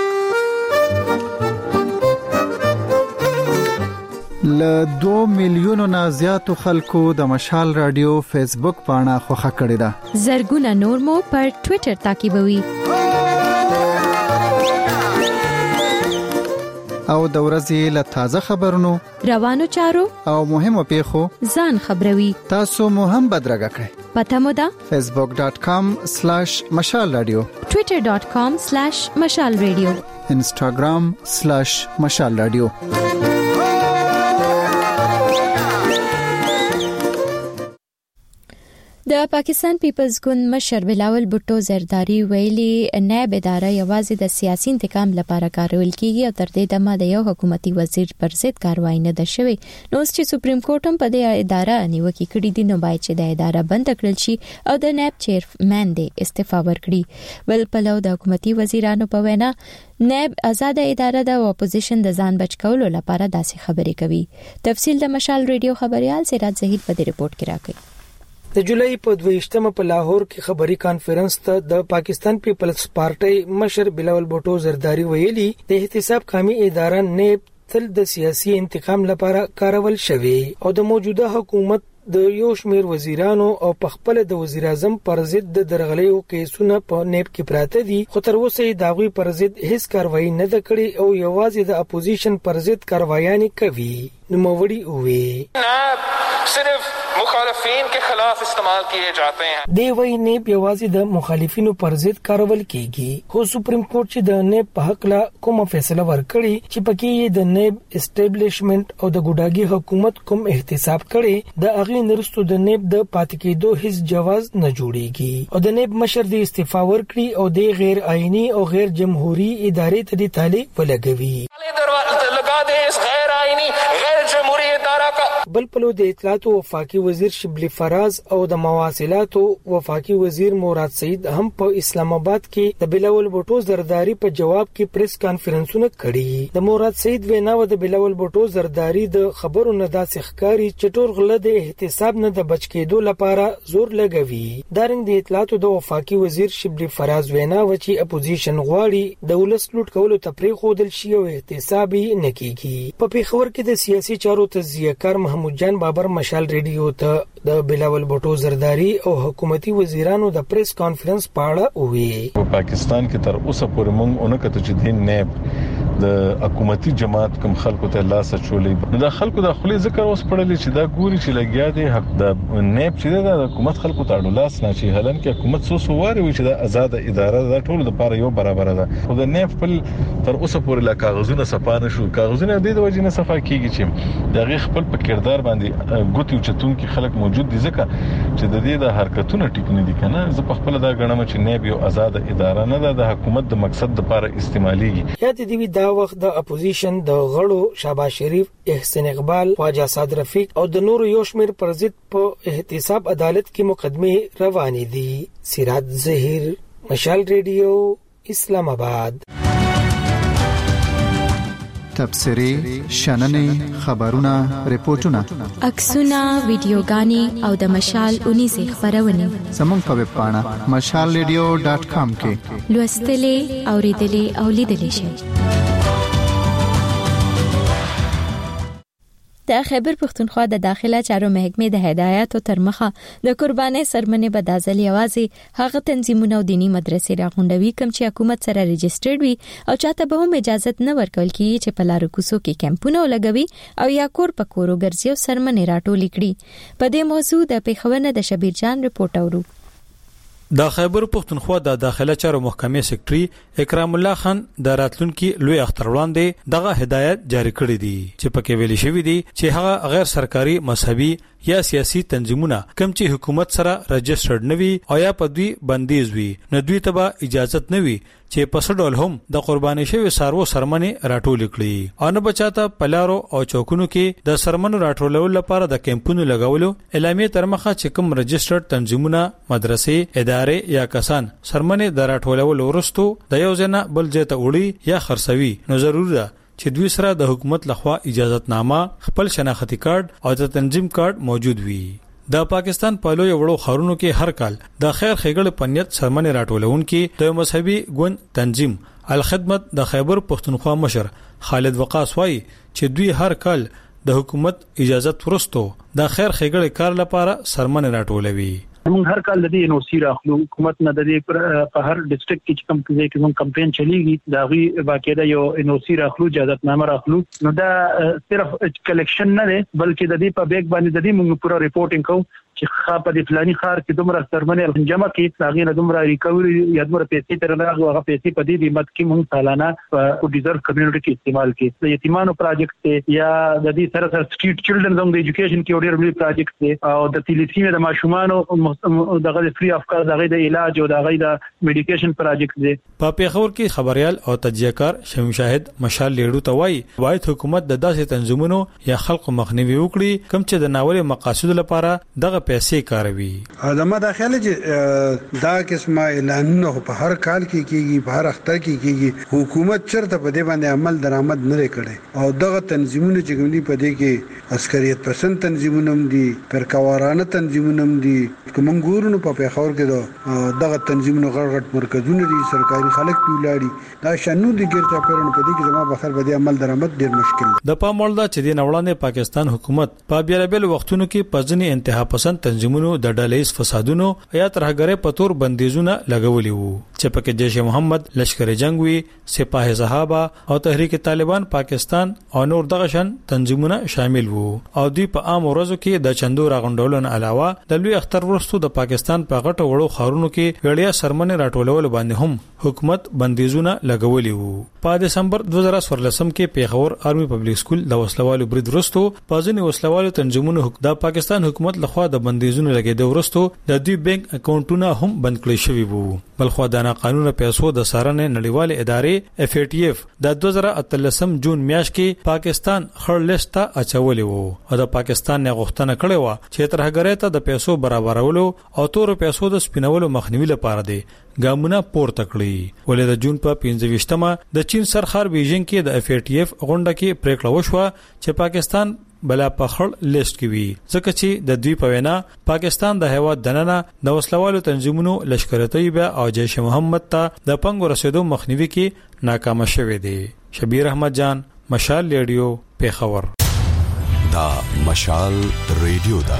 ل دوه میلیونو نه زیاتو خلکو د مشال رادیو فیسبوک پاڼه خوښه کړې ده زرګونه نور مو پر ټوئیټر تعقیبوي او د ورځې له تازه خبرونو روانو چارو او مهمو پیښو ځان خبروي تاسو مو هم بدرګه کړئ پته مو ده facebook dot com slash mashal radio twitter dot com slash mashal radio instagram slash mashal radio د پاکستان پیپلز ګوند مشر بلاول بوټو زرداری ویلي نائب اداره یوازې د سیاسي انتقام لپاره کارول کیږي او تر دې دمه د یو حکومتي وزیر پر ضد کاروایی نه ده شوې نو چې سپریم کورټ هم په دې اداره نیوکه کړې دي نو باید چې د اداره بند کړل شي او د نائب چیرمن دې استعفا ورکړي بل په لو د حکومتي وزیرانو په وینا نائب آزاد اداره د اپوزیشن د ځان بچ کولو لپاره داسې خبرې کوي تفصیل د مشال ریډیو خبريال سراج زهیر په دې رپورت کې راکړي د جولای په دویشتمه په لاهور کې خبري کانفرنس ته د پاکستان پیپلز پارټي مشر بلاول بوټو زرداری ویلي د احتساب قومي اداره نیب تل د سیاسي انتقام لپاره کارول شوی او د موجوده حکومت د یو شمیر وزیرانو او په خپل د وزیر اعظم پر ضد د درغلیو کیسونه په نیب کې پراته دي خو تر اوسه داغوی پر ضد هیڅ کاروایی نه ده کړې او یوازې د اپوزیشن پر ضد کاروایان کوي نو موړي وي صرف مخالفین کے خلاف استعمال کیے جاتے ہیں دی وی نیب یوازې د مخالفینو پر ضد کارول کیږي خو سپریم کورټ چې د نیب په حق لا کومه فیصله ورکړي چې پکې د نیب اسټابلیشمنت او د ګوډاګي حکومت کوم احتساب کړي د اغه نرستو د نیب د پات کېدو هیڅ جواز نه جوړيږي او د نیب مشر د استعفا ورکړي او د غیر آئینی او غیر جمهوریت ادارې ته د تالی ولګوي لگا دے اس غیر آئینی غیر جمهوری ادارہ کا بل پلو د اطلاعات او وفاقي وزیر شبلی فراز او د مواصلات او وفاقي وزیر مراد سعید هم په اسلام آباد کې د بلاول بوټو زرداری په جواب کې پریس کانفرنسونه کړي د مراد سعید وینا و د بلاول بوټو زرداری د خبرو نه داسې ښکاری چټور غله د احتساب نه د بچ کېدو لپاره زور لګوي دارنګ د اطلاعات او وفاقي وزیر شبلی فراز وینا و چې اپوزیشن غواړي د ولس لوټ کولو تفریح خودل شي او احتسابي نکېږي په پیښور کې د سیاسي چارو تجزیه کار محمود جان بابر مشال ریډیو ته د بلاول بوټو زرداری او حکومتي وزیرانو د پریس کانفرنس پاړه وی په پاکستان کې تر اوسه پورې موږ اونکه ته چې دین نیب د حکومتي جماعت کوم خلکو ته لاس چولې نو د خلکو د خپل ذکر اوس پړلې چې دا ګوري چې لګیا دي حق د نیب چې د حکومت خلکو ته لاس نه شي هلن کې حکومت سو سواري وي چې د آزاد اداره د ټولو لپاره یو برابر ده خو د نیب خپل تر اوسه پورې لا کاغذونه صفانه شو کاغذونه د دې وجې نه صفا کیږي چې دغه خپل په کردار باندې ګوتو چتون کې خلک موجود دي ځکه چې د دې د حرکتونو ټیک نه دي کنه زه په خپل دا غنم چې نیب یو آزاد اداره نه ده د حکومت د مقصد لپاره استعماليږي یا د دې دا وخت د اپوزیشن د غړو شهباز شریف، احسان اقبال، خواجه اسد رفیق او د نور یو شمېر پر ضد په احتساب عدالت کې مقدمه روانې دي. سراج ظهیر، مشال ریډیو، اسلام آباد. تبصرې، شننې، خبرونه، ریپورتونه، عکسونه، ویډیوګانې او د مشال اونیزه خبرونه زموږ په ویب پاڼه مشال ریډیو ډاٹ کام کې لوستلې، اوریدلې او لیدلې شئ. د خیبر پختونخوا د داخله چارو محکمې د هدایت او ترمخه د قرباني سرمنې بدازل یوازي هغه تنظیمونه او دینی مدرسې راغونډوي کوم چې حکومت سره ريجسترډ وي او چاته به هم اجازه نه ورکول کیږي چې په لارو کوڅو کې کمپونه لګوي او یا کور په کورو ګرځي او سرمنې راټولې کړي. په دې موضوع د پیښور د شبیر جان رپورټ اورو. د خیبر پختونخوا د داخله چارو محکمې سیکریټري اکرام الله خان د راتلونکو لوی اختر وړاندې دغه هدایت جاری کړی دی چې پکې ویل شوی دی چې هغه غیر سرکاري مذهبي یا سیاسي تنظیمونه کوم چې حکومت سره رجسټرډ نوي او یا په دوی بندیز وي نو دوی ته به اجازه نوي چې په سډول هم د قرباني شوی سارو سرمنې راټول کړي او نه بچاته پلارو او چوکونو کې د سرمنو راټولولو لپاره د کمپونو لګولو اعلامیه ترمخه چې کوم رجسټرډ تنظیمونه، مدرسې، ادارې یا کسان سرمنې د راټولولو ورستو د یو ځنه بل ځای ته وړي یا خرڅوي نو ضرور ده چې دوی سره د حکومت لخوا اجازت نامه، خپل شناختی کارت او د تنظیم کارت موجود وي. د پاکستان په لوی وړو خارونو کې هر کال د خیر خېګړې پنیت سرمنې راټولون کې د مذهبي ګوند تنظیم الخدمت د خیبر پختونخوا مشر خالد وقاص وایي چې دوی هر کال د حکومت اجازت ورستو د خیر خېګړې کار لپاره سرمنې راټولوي. موږ هر کال د دې انوسی راخلو حکومت نه د دې په هر ډیسټریکټ کې چې کوم ځای کې کوم کمپاین چلیږي دا غي باقاعده یو انوسی راخلو، اجازه نامه راخلو. نو دا صرف کلیکشن نه دی بلکې د دې په بیگ باندې د دې موږ پورا ریپورټینګ کوو چې خاپه د فلاني خار کې دومره سرمنې الجمع کې هغه نه دومره ریکوري یا دومره پیسې تر نه هغه پیسې په دې قیمت کې موږ سالانه په ډیزرو کمیونټي کې استعمال کې د یتیمانو پروجیکټ یا د دې سره سره سټریټ چلډرن زم د ایجوکیشن کې ډېر لوی پروجیکټ او د تلیسینه د ماشومانو دغه فری اف کار دغه د علاج او دغه د میډیکیشن پروجیکټ دی. په پیښور کې خبريال او تجزیهکار شمیم شاهد مشال لیړو ته وایي وايي حکومت د داسې تنظیمونو یا خلکو مخنیوي وکړي کوم چې د ناول مقاصد لپاره دغه پیسې کاروي. ادمه داخله چې دا قسمه اعلانونه په هر کال کې کیږي، په هر اختر کې کیږي، حکومت چرته په دې باندې عمل درآمد نه کړي او دغه تنظیمونه چې کومي په دې کې عسکریت پسند تنظیمونه هم دي، پرکوارانه تنظیمونه هم دي. کوم ګورونو په پیښور کې دغه تنظیمونه غړ غړ مرکزونه دي، سرکاري خلک پیولاړي دا شنو دي ګرځا پیرن په دې کې زما بخر به عمل درآمد ډیر مشکل دی. د پاموړ دا چې د نوړانه پاکستان حکومت په بیلابل وختونو کې پځنی انتها پسند تنظیمونه د ډلېس فسادونو یا ترهګرۍ په تور بندیزونه لګولي وو چې پکې جیش محمد، لشکر جنگ وی، سپاه صحابه او تحریک طالبان پاکستان او نور دغه شان تنظیمونه شامل وو او دوی په عام ورځو کې د چندو راغونډولو علاوه د لوی اختر ورستو د پاکستان په غټو وړو خارونو کې وړیا سرمنې راټولول باندې هم حکومت بندیزونه لګولي وو. په دسمبر دوه زره څوارلسم کې پیښور آرمي پبلک سکول د وسلوالو برید ورستو پازنی وسلوالو تنظیمونو د پاکستان حکومت لخوا د بندیزونو لګیدو ورستو د دوی بانک اکاونټونه هم بند کړی شوی وو. بلخو د قانون پیسو د سارنې نړیوال ادارې اف ای ټی اف د دوه زره اتلسم جون میاشت کې پاکستان خړ لیست ته اچولې وو او د پاکستان نه غوښتنه کړې و چې ترهګرۍ ته د پیسو برابرولو او تور پیسو د سپینولو مخنیوي لپاره دی ګامونه پورته کړی. ولې د جون په پنځه ویشتمه د چین سرخار بیجینګ کې د اف ای ټی اف غونډه کې پریکړه وشوه چې پاکستان بلا پخړ لیست کې وي ځکه چې د دوی په وینا پاکستان د هیواد دننه د وسلوالو تنظیمونو لشکر طیبه او جیش محمد ته د پنګ رسیدو مخنیوي کې ناکام شوه دی. شبیر احمد جان، مشال ریډیو، پیښور. دا مشال ریډیو دا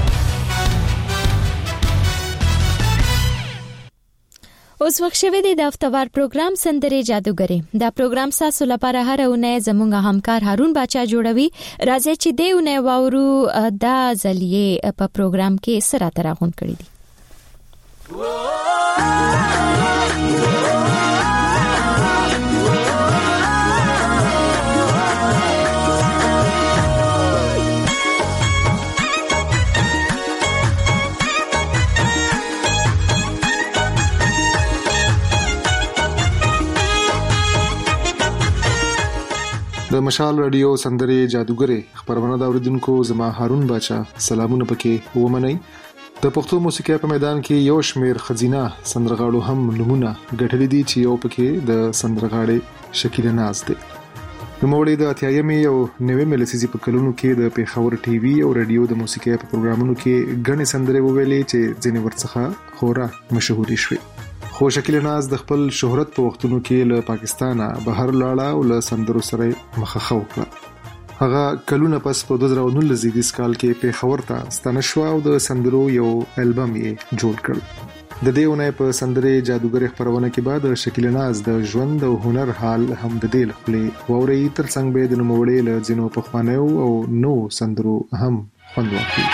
اوس وخت شوه دی د افتوار پروګرام سندره جادوګری. دا پروګرام ساسو لپاره هر اونۍ زموږ همکار هارون باچا جوړوي. راځي چې دی اونۍ واورو دا ځلیه په پروګرام کې سره تراغون کړی دي. د مشال رادیو سندري جادوګرې خبرونه دا اوریدونکو زما هارون باچا سلامونه پکې ومنئ. د پښتو موسیقۍ په میدان کې یو شمیر خزینه سندرغاړو هم نمونه ګټلې دي چې یو پکې د سندرغاړې شکیله ناز دی. نوموړی د اتیایمې او نوې لسیزې په کلونو کې د پیښور ټي وي او رادیو د موسیقۍ په پروګرامونو کې غني سندرې وویلې چې ځینې ورڅخه خورا مشهورې شوې. خو شکیله ناز د خپل شهرت په وختونو کې له پاکستانه بهر لاړه او له سندرو سره مخه وکړه. هغه کلونه پس په دوه زره نولس زیږدیز کال کې پیښور ته ستنه شو او د سندرو یو البم یې جوړ کړ. د دې ونې په سندري جادوګر خبرونه کې بعد شکیله ناز د ژوند او هنر حال هم د دې لخوا ووري تر څنګ به د نوموړي له ځینو په خوانیو او نو سندرو هم خوند واخلي.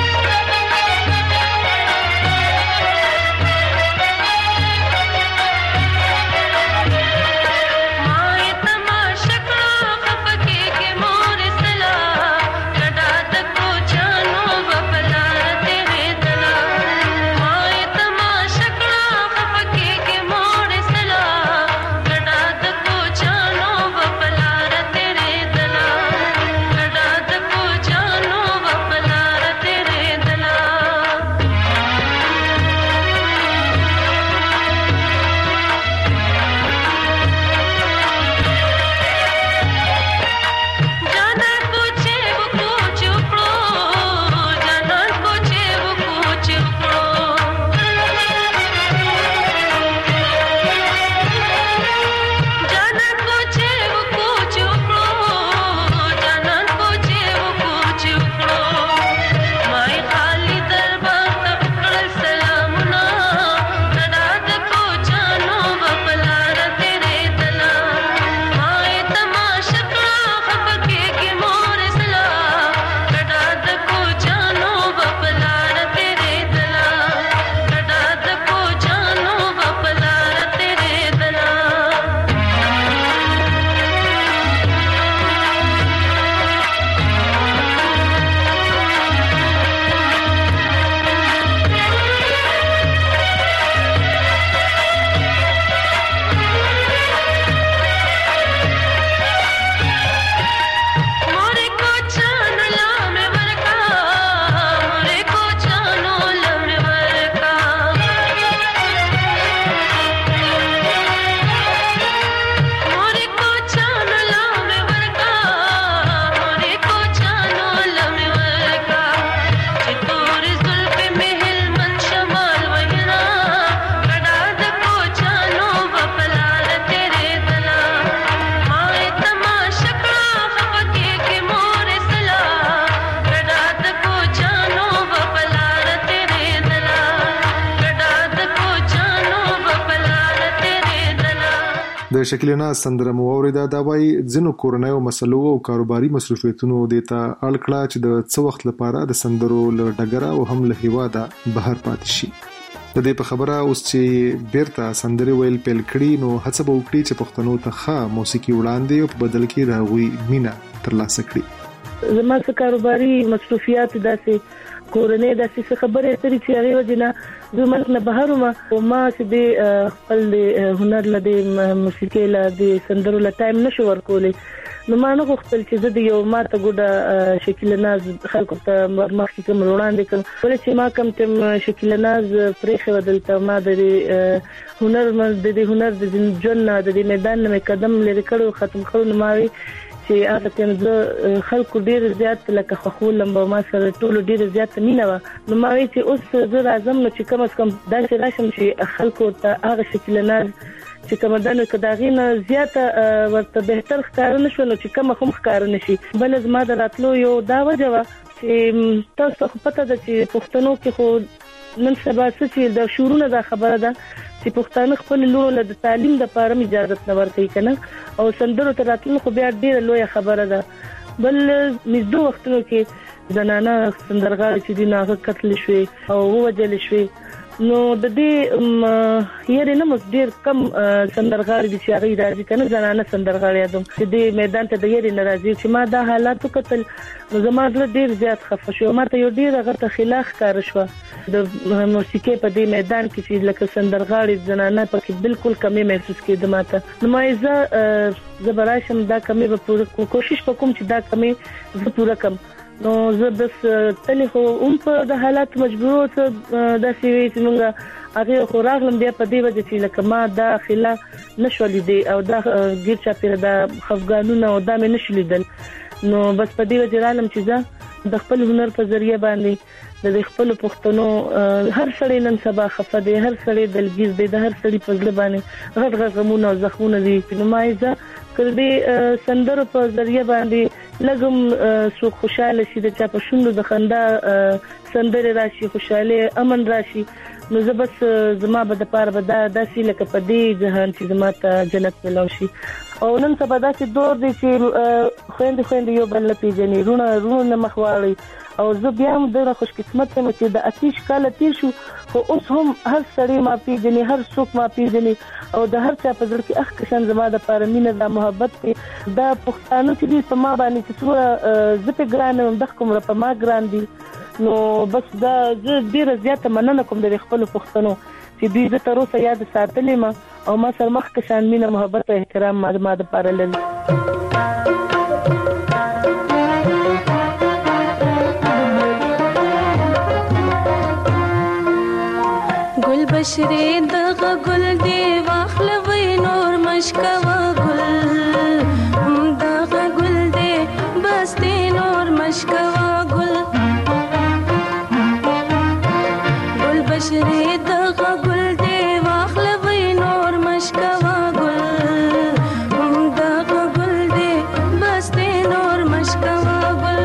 د شکیله ناز سندره مو اوریدا دا وایي ځینو کورنیو مسلو او کاروباري مصروفیتونو دیتا اړکړه چې د څو وخت لپاره د سندرو له ډګره او هم له هیواده بهر پاتې شي. د دې په خبره اوس چې بیرته سندري ویل پیل کړي نو هڅه به وکړي چې پښتنو ته ښه موسیقي وړاندې او په بدل کې د هغوی مینا ترلاسه کړي. زما څه کاروباري مصروفیات داسې کورنۍ داسې خبرې اترې چې هغه وجنه د ملک نه بهر ما او ما چې د خپل هنر له د موسیقي له د سندرو له ټایم نشو ورکولې نو ما نه غوښتل چې زه د یو ماته ګوډه شکیله ناز خلکو ته مخکې کوم وړاندې کوم ولې چې ما کوم تم شکیله ناز پرېخه ودلته ما د هنر د هنر د جن د میدان نه قدم لري کړو ختم کړو نو ما چې هغه تم زه خلکو ډیر زیات لکه خخولم به ما سره ټول ډیر زیات مينه نو ما وی چې اوس زه راځم نو چې کوم اس کوم داسې راشم چې خلکو ته هغه شکل نه چې کوم دنه کداغینه زیات ورته بهتر ښکار نشو نو چې کوم هم ښکار نشي بل زما د راتلو یو دا وجوه چې تاسو خو پته ده چې پښتنو کې خو نن سبا چې د شورونه دا خبره ده چې پښتانه خپل لورو له تعلیم د پاره اجازه نه ورکوي کنه او سندرو ته راتلل خو بیا ډیره لوی خبره ده بل مزدو وختونو کې زنانه سندرغاړي چې دی نه قتل شوي او وجل شوي نو د دې یاره نه مس ډیر کم سندرغاړي چې هغه راځي کنه زنانه سندرغاړي ادم چې د میدان ته د یاره ناراضي چې ما دا حالات قتل نو زما ډیر زیات خفه شو ما ته یو ډیر غته خلاف کار شو د موسیقي په دې میدان کې چې لکه سندرغاړي زنانه پکې بالکل کمی محسوس کېده ماته. نو ما یې زه براشم دا کمی به پوره کوشش وکم چې دا کمی زه پوره کم. نو زه بس تل خو هم په د حالات مجبورو ته د سیوي چې موږ هغه خو راغلم بیا په دې وجه چې لکه ما دا خلا نشولې دي او دا غیر چا پیر د افغانونو او دا مې نشولې دل. نو بس په دې وجه رالم چې زه د خپل هنر په ذریعہ باندې د خپل پښتنو هر سړی نن سبا خفه دي، هر سړی دلګیز دي، د هر سړی په ځل باندې غټ غټ غمونه او زخمونه دي. نو ما یې کړ دې سندرو په ذریعہ باندې لګم سو خوشاله شي د چا په شوندو د خندا سندره راشي، خوشاله امن راشي. نو زه بس زما به د پاره به دا داسې لکه په دې جهان چې زما ته جنت ملو شي. او نن سبا داسې دور دی چې خويند خويند یو بل پیژني، رونه رونه مخواړي. او زه بیا هم ډېر خوش قسمت یم چې د اتیش کال تیر شو خو اوس هم هر سړی ما پیژني، هر څوک ما پیژني او د هر چا په ځل کې اخ کشن زما د پاره مینه د محبت دا پښتانه چې دې په ما باندې چې څوره زپه ګران د کوم په ما ګران دي. نو بس دا زه ډیره زیاته مننه کوم د خپل پښتنو چې دوی د تر اوسه یاد ساتلې ما او ما سره مخ کشان مینه محبت او احترام ما د پاره لري. گل بشری دغه گل دی واخلوي نور مشکوا گل دغه گل دی بس دی نور مشکوا گل گل بشری دغه گل دی واخلوي نور مشکوا گل دغه گل دی بس دی نور مشکوا گل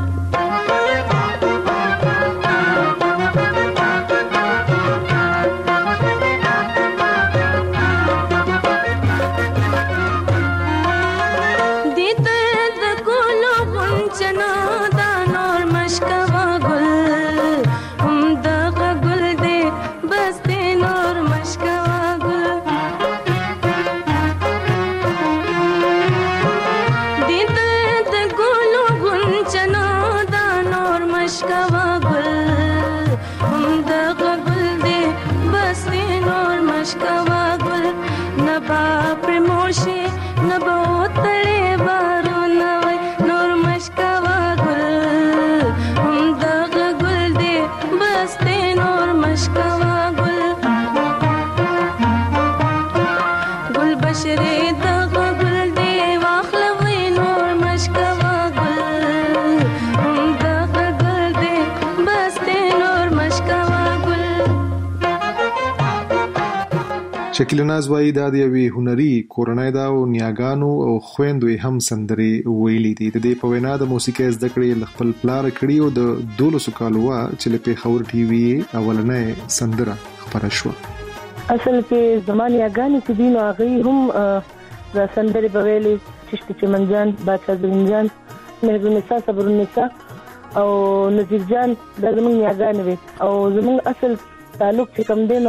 شکیل ناز وایي دا د یوې هنري کورنۍ دا او نیاګانو او خويندو هم سندري ویلي دي. د دې په وینا د موسیقي زده کړې خپل پلار کړی او د دولسو کالو چې له پیښور ټي وي اولنې سندره خبره شو. اصل کې زمانه یاګانې چې دین هغه هم د سندري په ویلي چشتي چمنجان، باچا زنجان، مهرونسا، صبرونسا او نذیر جان د زمونږ یاګانې وي. او زمونږ اصل تعلق چې کوم دینو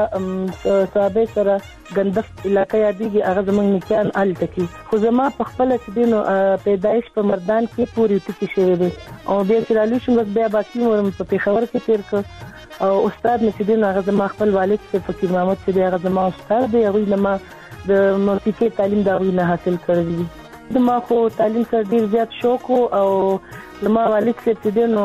هغه صحابه سره غندف علاقې یادېږي، هغه زمونږ نکان ال تکي. خو زما په خپل چې دینو پیدایش په مردان کې پوری ټکی شوی دی او بیا چې رالو شم بیا باقي مور په پیښور کې تیر ک او استاد مې چې دینو هغه زما خپل والد څخه فقیر محمد چې هغه زما استاد دی. هغه لما د موسیقي تعلیم دا وینه حاصل کړی دی. د ما خو تعلیم سره ډیر زیات شوق او لما والد چې دینو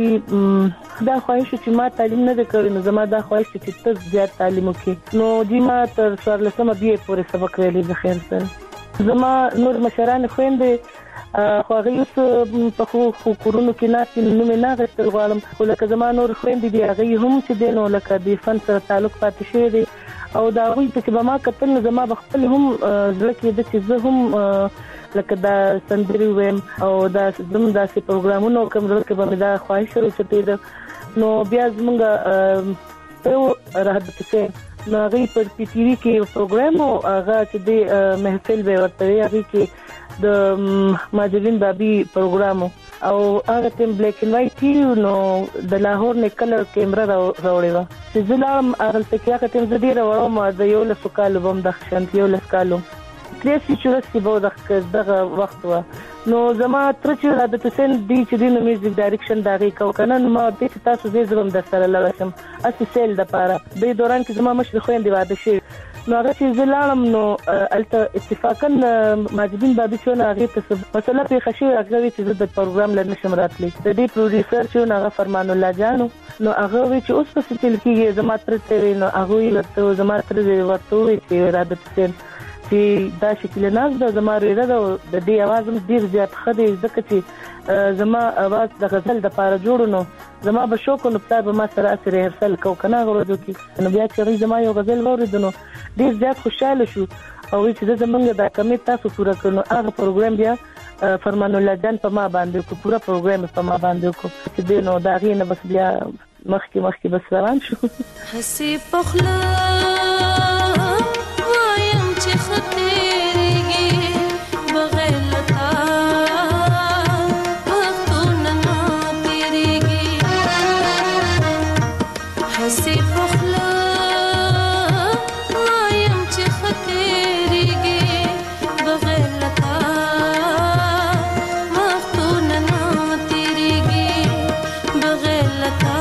هغه دا خواهش چې ما تعلیم نه کړی نو زما دا خواهش چې ته زیات تعلیم وکړې. نو دی ما تر څوارلسمه بي پورې سبق ویلي د خیر سره. زما نور مشران خويندې خو هغه یو په خو کورونو کې ناس نو مې نه غوښتل غواړم خو لکه زما نور خويندې دي هغه هم چې دینو لکه د فن سره تعلق پاتې شوی دی او دا وی چې به ما کتل زما بخپل هم ځکه د چې زه هم لکه دا سندري ویم او دا زم داسې پروګرامونو کوم ورکه به دا خواهش وروچته ده. نو بیا زمونږ یو راځي چې نو هغه په پی ټي وي کې پروګرام او هغه چې د محفل به ورته هغه کې د ماجرین بابي پروګرام او هغه تیم بلیک اینڈ وایټ ټي نو د لاهور نه کلر کیمرا راوړې و چې زلام هغه څه کې هغه تیم زدي راوړم د یو لسو کالو بم د شانت یو لس کالو تریاسی چورسی به دغه وخت و نو زما تر چې عادت حسین دی چې د میوزیک ډایرکشن دغه کو کنه نو ما د تاسو زه زبم د سره لاسم اسی سیل د پاره د دوران کې زما مشر خويندې واده شي نو هغه چې زلالم نو الته اتفاقا ماجدین بابي چې نه هغه ته مثلا په خشي هغه چې د پروګرام لنه شمراتلی د دې پروډوسر چې هغه فرمان الله جانو نو هغه چې اوس په ستل کې زما تر تر نو هغه ورته زما تر ورته چې عادت حسین چې دا شکل ناز د زما ریره د دې आवाज هم ډیر زیات خدي ځکه چې زما आवाज د غزل د پاره جوړونو زما به شوق نو په ما سره اثر هرسل کو کنه غوړو کې نو بیا چې زما یو غزل وریدنو ډیر زیات خوشاله شو او چې زمونږ د کمیټ تاسو پورا کړو هغه پروګرام بیا فرمان الله جان په ما باندې کو پورا پروګرام په ما باندې کو چې دینو دا غینه بس بیا مخکې مخکې بس روان شو حسي پخلا وایم چې خطرېږي بغیر لتا وختونه نه تېرېږي حسي پخلا وایم چې خطرېږي بغیر لتا وختونه نه تېرېږي بغیر لتا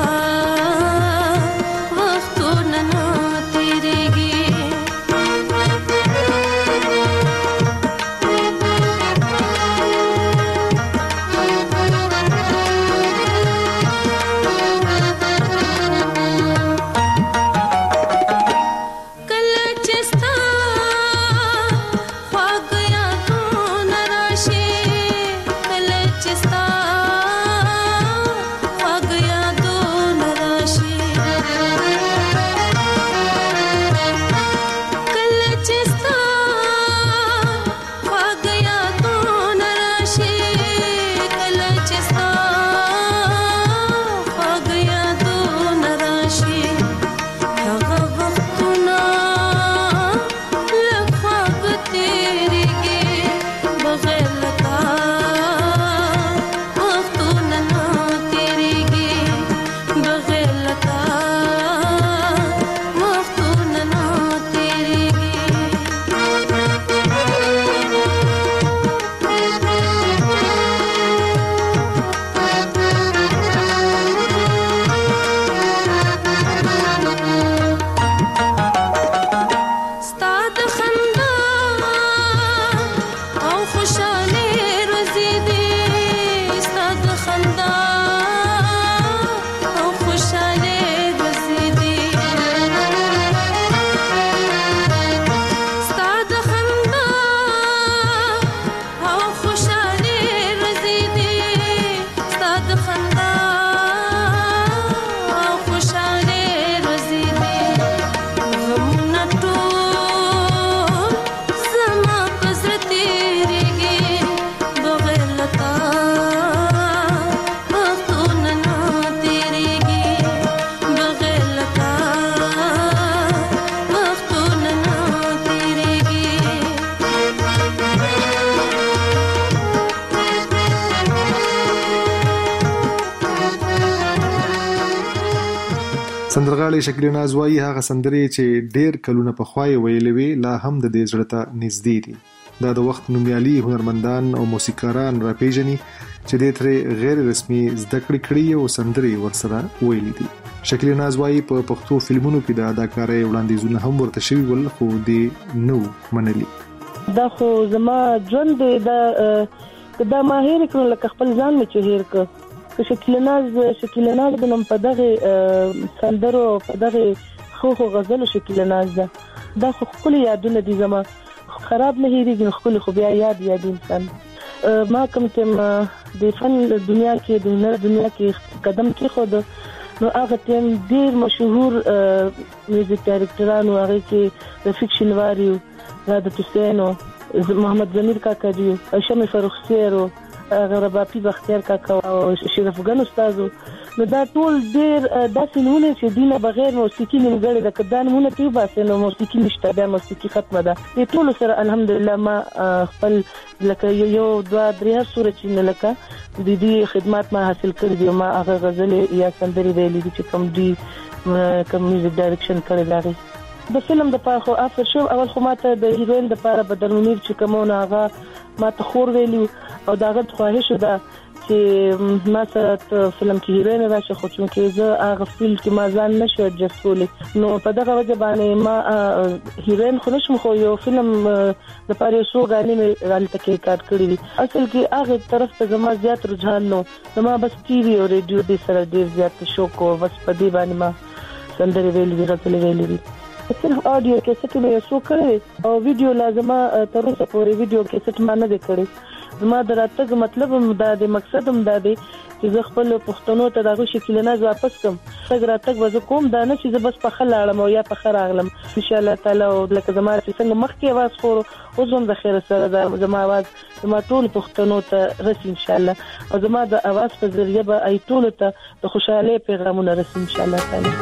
وختونه نه تېرېږي سندرغاړي شکل ناز وایي هغه سندرې چې ډېر کلونه په خوای ویلې وی لا هم د دې زړه ته نږدې دي دا د وخت نومیالي هنرمندان او موسیقاران راپیژني چې د تر غیر رسمي زده کړې کړې او سندرې ورسره ویلې دي شکل ناز وایي په پښتو فلمونو کې د اداکارۍ وړاندیزونه هم ورته شوي ول خو دې نو منلي دا خو زما ژوند دا دا ماهر کړل لکه خپل ځان مې چهیر ک که شکل ناز شکل ناز د نوم په دغه سندرو په دغه خو خو غزل شکل ناز ده دا خو خپل یادونه دي زما خراب نه هېریږي خپل خو بیا یاد یاد انسان ما کوم ته د فن دنیا کې د هنر دنیا کې قدم کې خود نو هغه تیم ډیر مشهور میوزیک ډایرکټرانو هغه کې رفیق شینواری عادت حسین محمد زمیر کاکا دی شمع فاروق سیرو غرباپی بختیار کاکا او شریف ګن استادو نو دا ټول ډیر داسې نمونه چې دینه بغیر موسیقي نیمګړې د کدان مونږ ته باسه نو موسیقي نشته بیا موسیقي ختمه ده دې ټول سره الحمدلله ما خپل لکه یو دوه درې سورې چې نه لکه د دې خدمات ما حاصل کړې دي ما هغه غزل یا سندري ویلې چې کوم دي کوم میوزیک ډایرکشن کړی دی د فلم د پاره خو افر شو اول خو ماته د هیروین د پاره بدر منیر چې کومه هغه ماته خور ویلو او داغه خواهش ده چې ما سره فلم کې هیروین راشه خو چې زه هغه فیلم کې ما ځان نشو اډجسټولې نو په دغه وجه باندې ما هیروین خو نشم خو یو فلم د پاره شو غانې مې غلطه کې کار کړی دي اصل کې هغه طرف ته زما زیات رجحان نو ما بس ټي وي او ریډیو دې سره ډیر زیات شوق او بس په دې باندې ما سندرې ویلې راځلې ویلې صرف اډیو کیسټ مې شو کړی او ویډیو لازمه تر اوسه پورې ویډیو کیسټ ما نه دی کړی زما دراتګ مطلب هم دا دی مقصد هم دا دی چې زه خپل پښتنو ته دغه شکل نه واپس کوم څنګه راتګ وځ کوم دا نه چې زه بس په خلاړم او یا په خراغلم ان شاء الله تعالی او لکه زما چې څنګه مخکې आवाज خور اوس هم د خیر سره دا زما आवाज زما ټول پښتنو ته رسي ان شاء الله او زما د आवाज په ذریعہ به ای ټول ته د خوشاله پیغامونه رسي ان شاء الله تعالی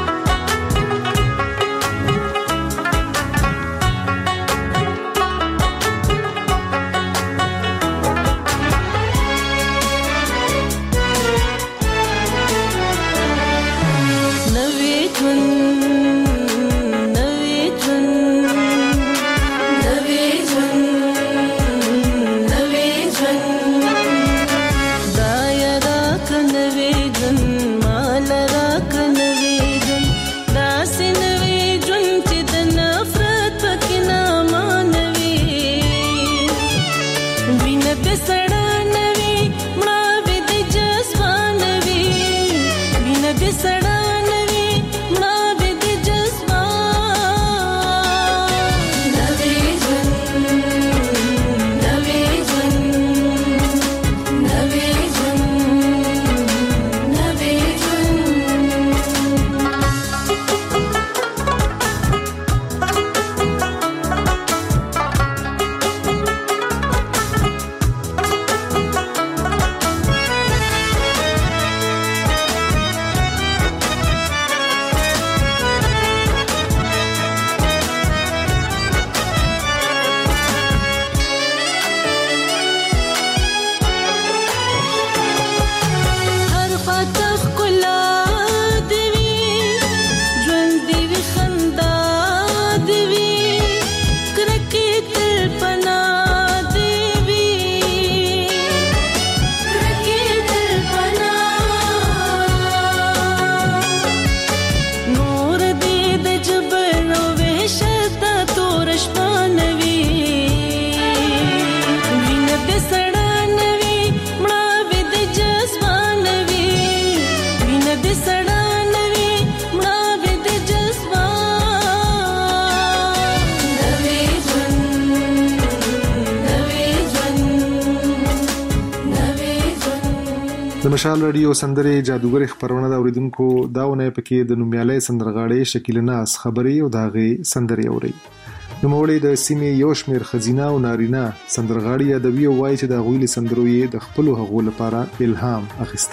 د مشال رادیو سندرې جادوګر خبرونه دا اوریدونکو داونه پکې د نومیالي سندرغاړي شکیل ناس خبري او داغي سندرې اوري نو مولې د سیمې یو شمیر خزینه او نارینه سندرغاړي یادوي او وایي چې د غویل سندروي د خپل هغو لپاره الهام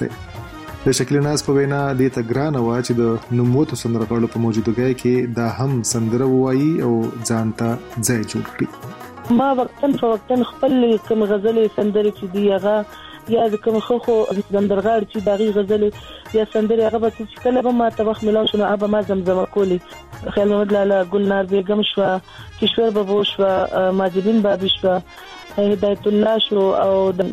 اخیسته د شکیل ناس په وینا د تګران وا چې د نوموتو سندرغاړو په موجودګۍ کې دا هم سندره وایي او ځانته ځای جوړ کړي ما وختن فوختن خپل کوم غزلې سندرې چې دی هغه یا کوم خو خو سندرغاړي چې دغه غزلې یا سندرې هغه به چې کله به ما ته وخت ملو شنو هغه ما زمزمه کولی خیال محمد لاله ګلنار بیگم شو کشور بابو شو ماجدین بابی شو هدایت الله شو او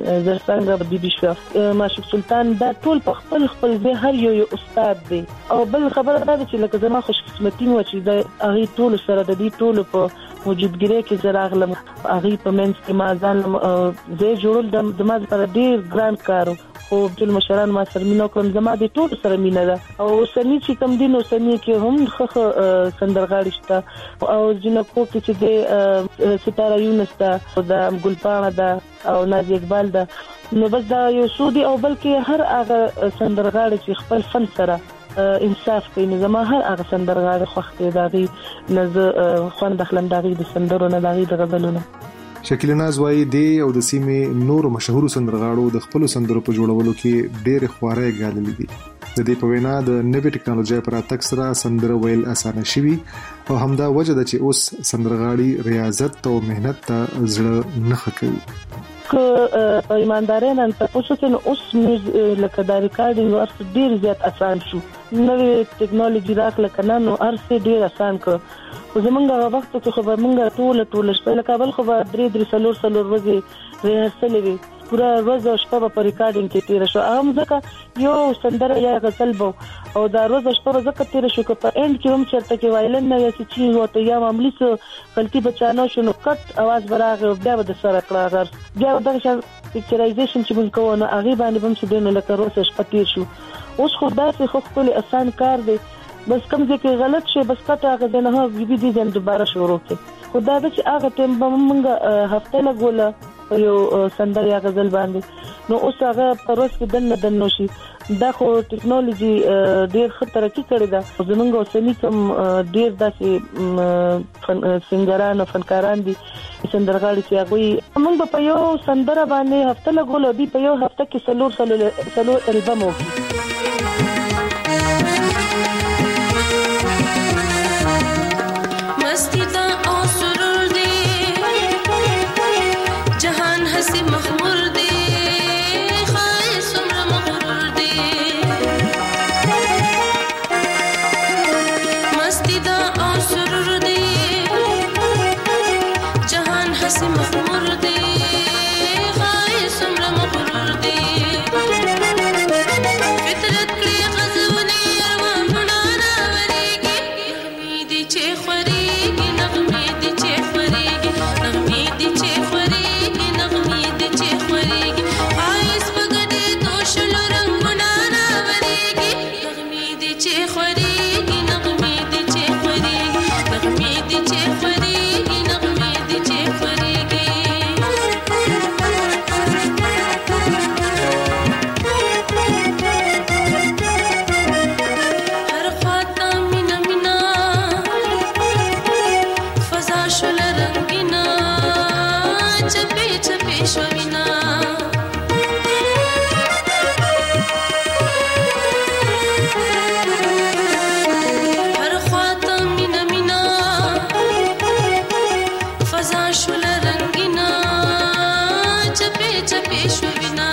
زرڅنګ بیبي شو ماشوق سلطان دا ټول په خپل خپل به هر یو یو استاد دی او بل خبره دا چې لکه زما خوش قسمتي و چې دا هغه ټول سره د دې ټول په موجودګری کې زراغلم هغه په منځ کې ما ځان زه جوړول د ما لپاره ډیر ګران کارو خو ټول مشران ما سره مينو کوم زما د ټول سره مينه ده او سمي چې کوم دین او سمي کې هم خخ سندرغاړي شته او جنکو کې چې د ستاره یونس ده د ګلپاڼه ده او نازي اقبال ده نو بس دا یو سودي او بلکې هر هغه سندرغاړي چې خپل فن سره انصاف کوي نو زما هر هغه سندرغاړي خوښ دی داغي نزه خوان دخلم داغي د سندرو نه داغي د غزلونو شکیل ناز وایي دی او د سیمې نور مشهور سندرغاړو د خپل سندرو په جوړولو کې ډېر خوارې غاللې دي د دې په وینا د نوې ټکنالوژي پر اتک سره سندره ویل اسانه شوي او همدا وجه ده چې اوس سندرغاړي ریاضت او مهنت ته زړه نه ښه کوي ک ایماندارین ان تاسو ته اوس لکه دا ریکارډینګ ورته ډیر زیات آسان شو. نوې ټیکنالوژي راکله کنه نو ارسه ډیر آسان کړ. زمونږ وخت کې خو مونږ ټول ټول شپه لکه بل خو درې درې سلور سلور ورځې ریهرسل وی پورا ورځ او شپه په ریکارډینګ کې تیر شو. هم ځکه یو سندره یا غزل بو او دا ورځ او شپه ځکه تیر شو چې په اند کې هم چرته کې وایلن نه یې چې هوته یا معاملې څه غلطي بچانو شنو کټ आवाज براغه بیا د سره کړه بیا د پکچرایزیشن چې موږ کوو نو هغه باندې هم څه دینه لکه روسه شپه تیر شو. اوس خو داسې خو خپل آسان کار دی بس کوم ځکه غلط شي بس کټه هغه نه هو بي بي دي دوباره شروع کړي. خدای دې چې هغه ټیم به موږ هفته لګوله یو سندر یا غزل باندې نو اوس هغه پروس کې دنه دنه شي. دا خو ټیکنالوژي ډیر ښه ترقی کړې ده. زمونږ اوسنی کوم ډیر داسې سنگران او فنکاران دي سندرغاړي چې هغه موږ په یو سندره باندې هفته لګول دي په یو هفته کې سلور سلور سلور البم وکړي. مستی دا او سرور دی جهان ہنسی مخمور دی خواہش عمر مغرور دی مستی دا او سرور دی جهان ہنسی مخمور دی خواہش عمر مغرور دی فطرت کړي غزونی ارمان بنانا وريږي نغمې دي چې خوريږي نغمې دي چې خوريږي نغمې دي چې خوريږي نغمې دي چې خوريږي آیس بغدې دوشلو رنگونه راوريږي نغمې دي چې خوريږي نغمې دي چې خوريږي نغمې دي چې خوريږي نغمې دي چې خوريږي هر خواته مینا مینا فضا شول رنگینا چپی چپی شوینا هر خواته مینا مینا فضا شول رنگینا چپی چپی شوینا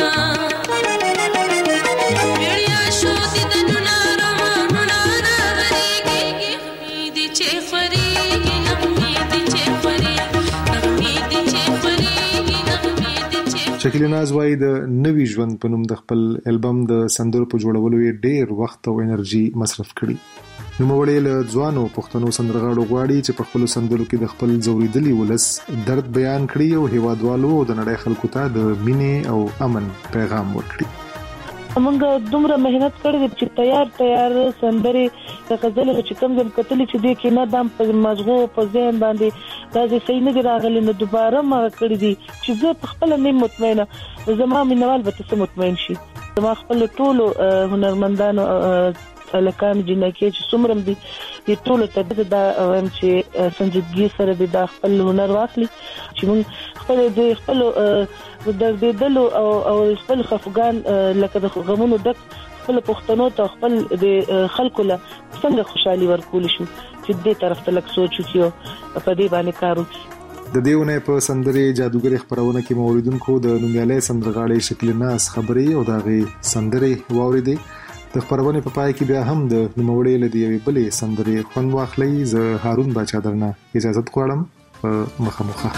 بیڑیا شو دی دنونا روانونا راوریگی نغمی دی چه خوریگی نغمی دی چه خوریگی نغمی دی چه خوریگی نغمی دی چه شکیل ناز وای د نوی ژوند په نوم د خپل البم د سندرو په جوړولو یې ډیر وخت او انرژي مصرف کړي. نو موړې له ځوانو پښتنو سندرغاړو غواړي چې په خپل سندرو کې د خپل زوریدلي ولس درد بیان کړي او هیوادوالو د نړۍ خلکو ته د مینې او امن پیغام ورکړي. موږ دومره مهنت کړې چې تیار تیار سندري غزل چې کوم ځم کتلې چې دې کې نه دام په مزغو په ذهن باندې دا چې صحیح نه راغلي نو دوباره ما کړې دي چې زه په خپل نه مطمئنه زما مینوال به څه مطمئن شي. زما خپل ټولو هنرمندانو لکان جنکه چې څومره دي د ټولو ته دا هم چې سنجیدګي سره د خپل هنر واخلي چې موږ خپل د خپل د دې دلو او او خپل خفقان لکه د غمونو ډک خپل پښتنو ته خپل د خلکو له څنګه خوشحالي ورکول شو چې دې طرف ته لک سوچ وکيو په دې باندې کار وکړي. د دیونه په سندرې جادوګر خبرونه کې موریدونکو د نومیالي سندرغاړي شکل ناس خبري او دغه سندرې واوریدي. د خبرونه په پای کې بیا هم د نوموړې لدی وی بلې سندرې خوند واخلي. زه هارون باچا درنه اجازه غواړم په مخامخه.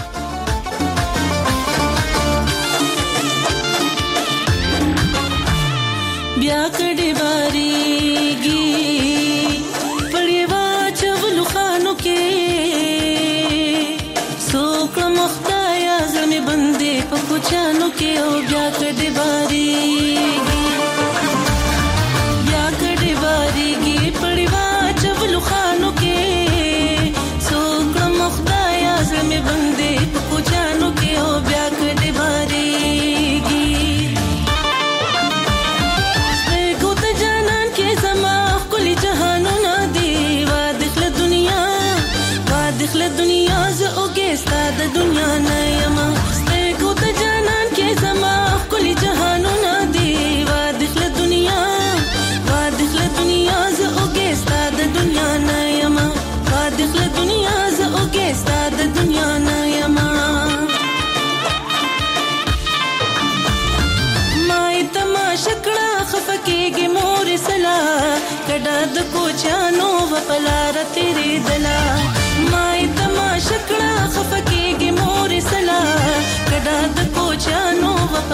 بیا کډې باریږي پړې واچولو خانو کې څوک مختایا زمې بندې په کوچانو کې او بیا کډې باریږي بیا کډې باریږي پړې واچولو خانو کې څوک مختایا زمې بندې په کوچانو کې او بیا کډې باریږي دنیا ز اوګستا د دنیا نه یما ستګو ته جانان کې زما کلی جهانونه دی وا دخل دنیا وا دخل دنیا ز اوګستا د دنیا نه یما وا دخل دنیا ز اوګستا د دنیا نه یما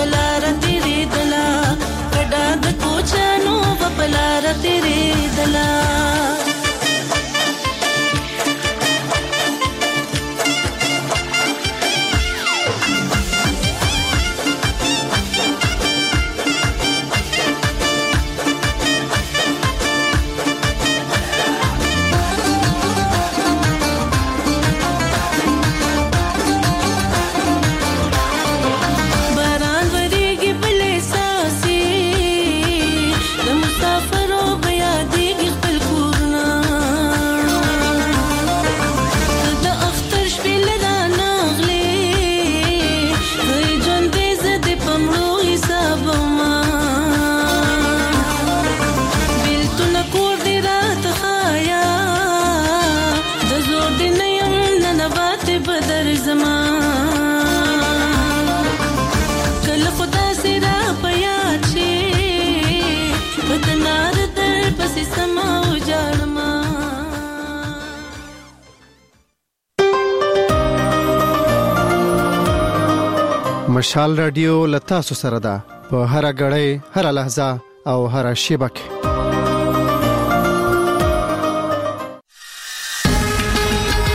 پلار تیرې دلا کډا د کوچانو پلار تیرې دلا مشال رادیو لتا سره ده په هر غړې هر لحظه او هر شیبه کې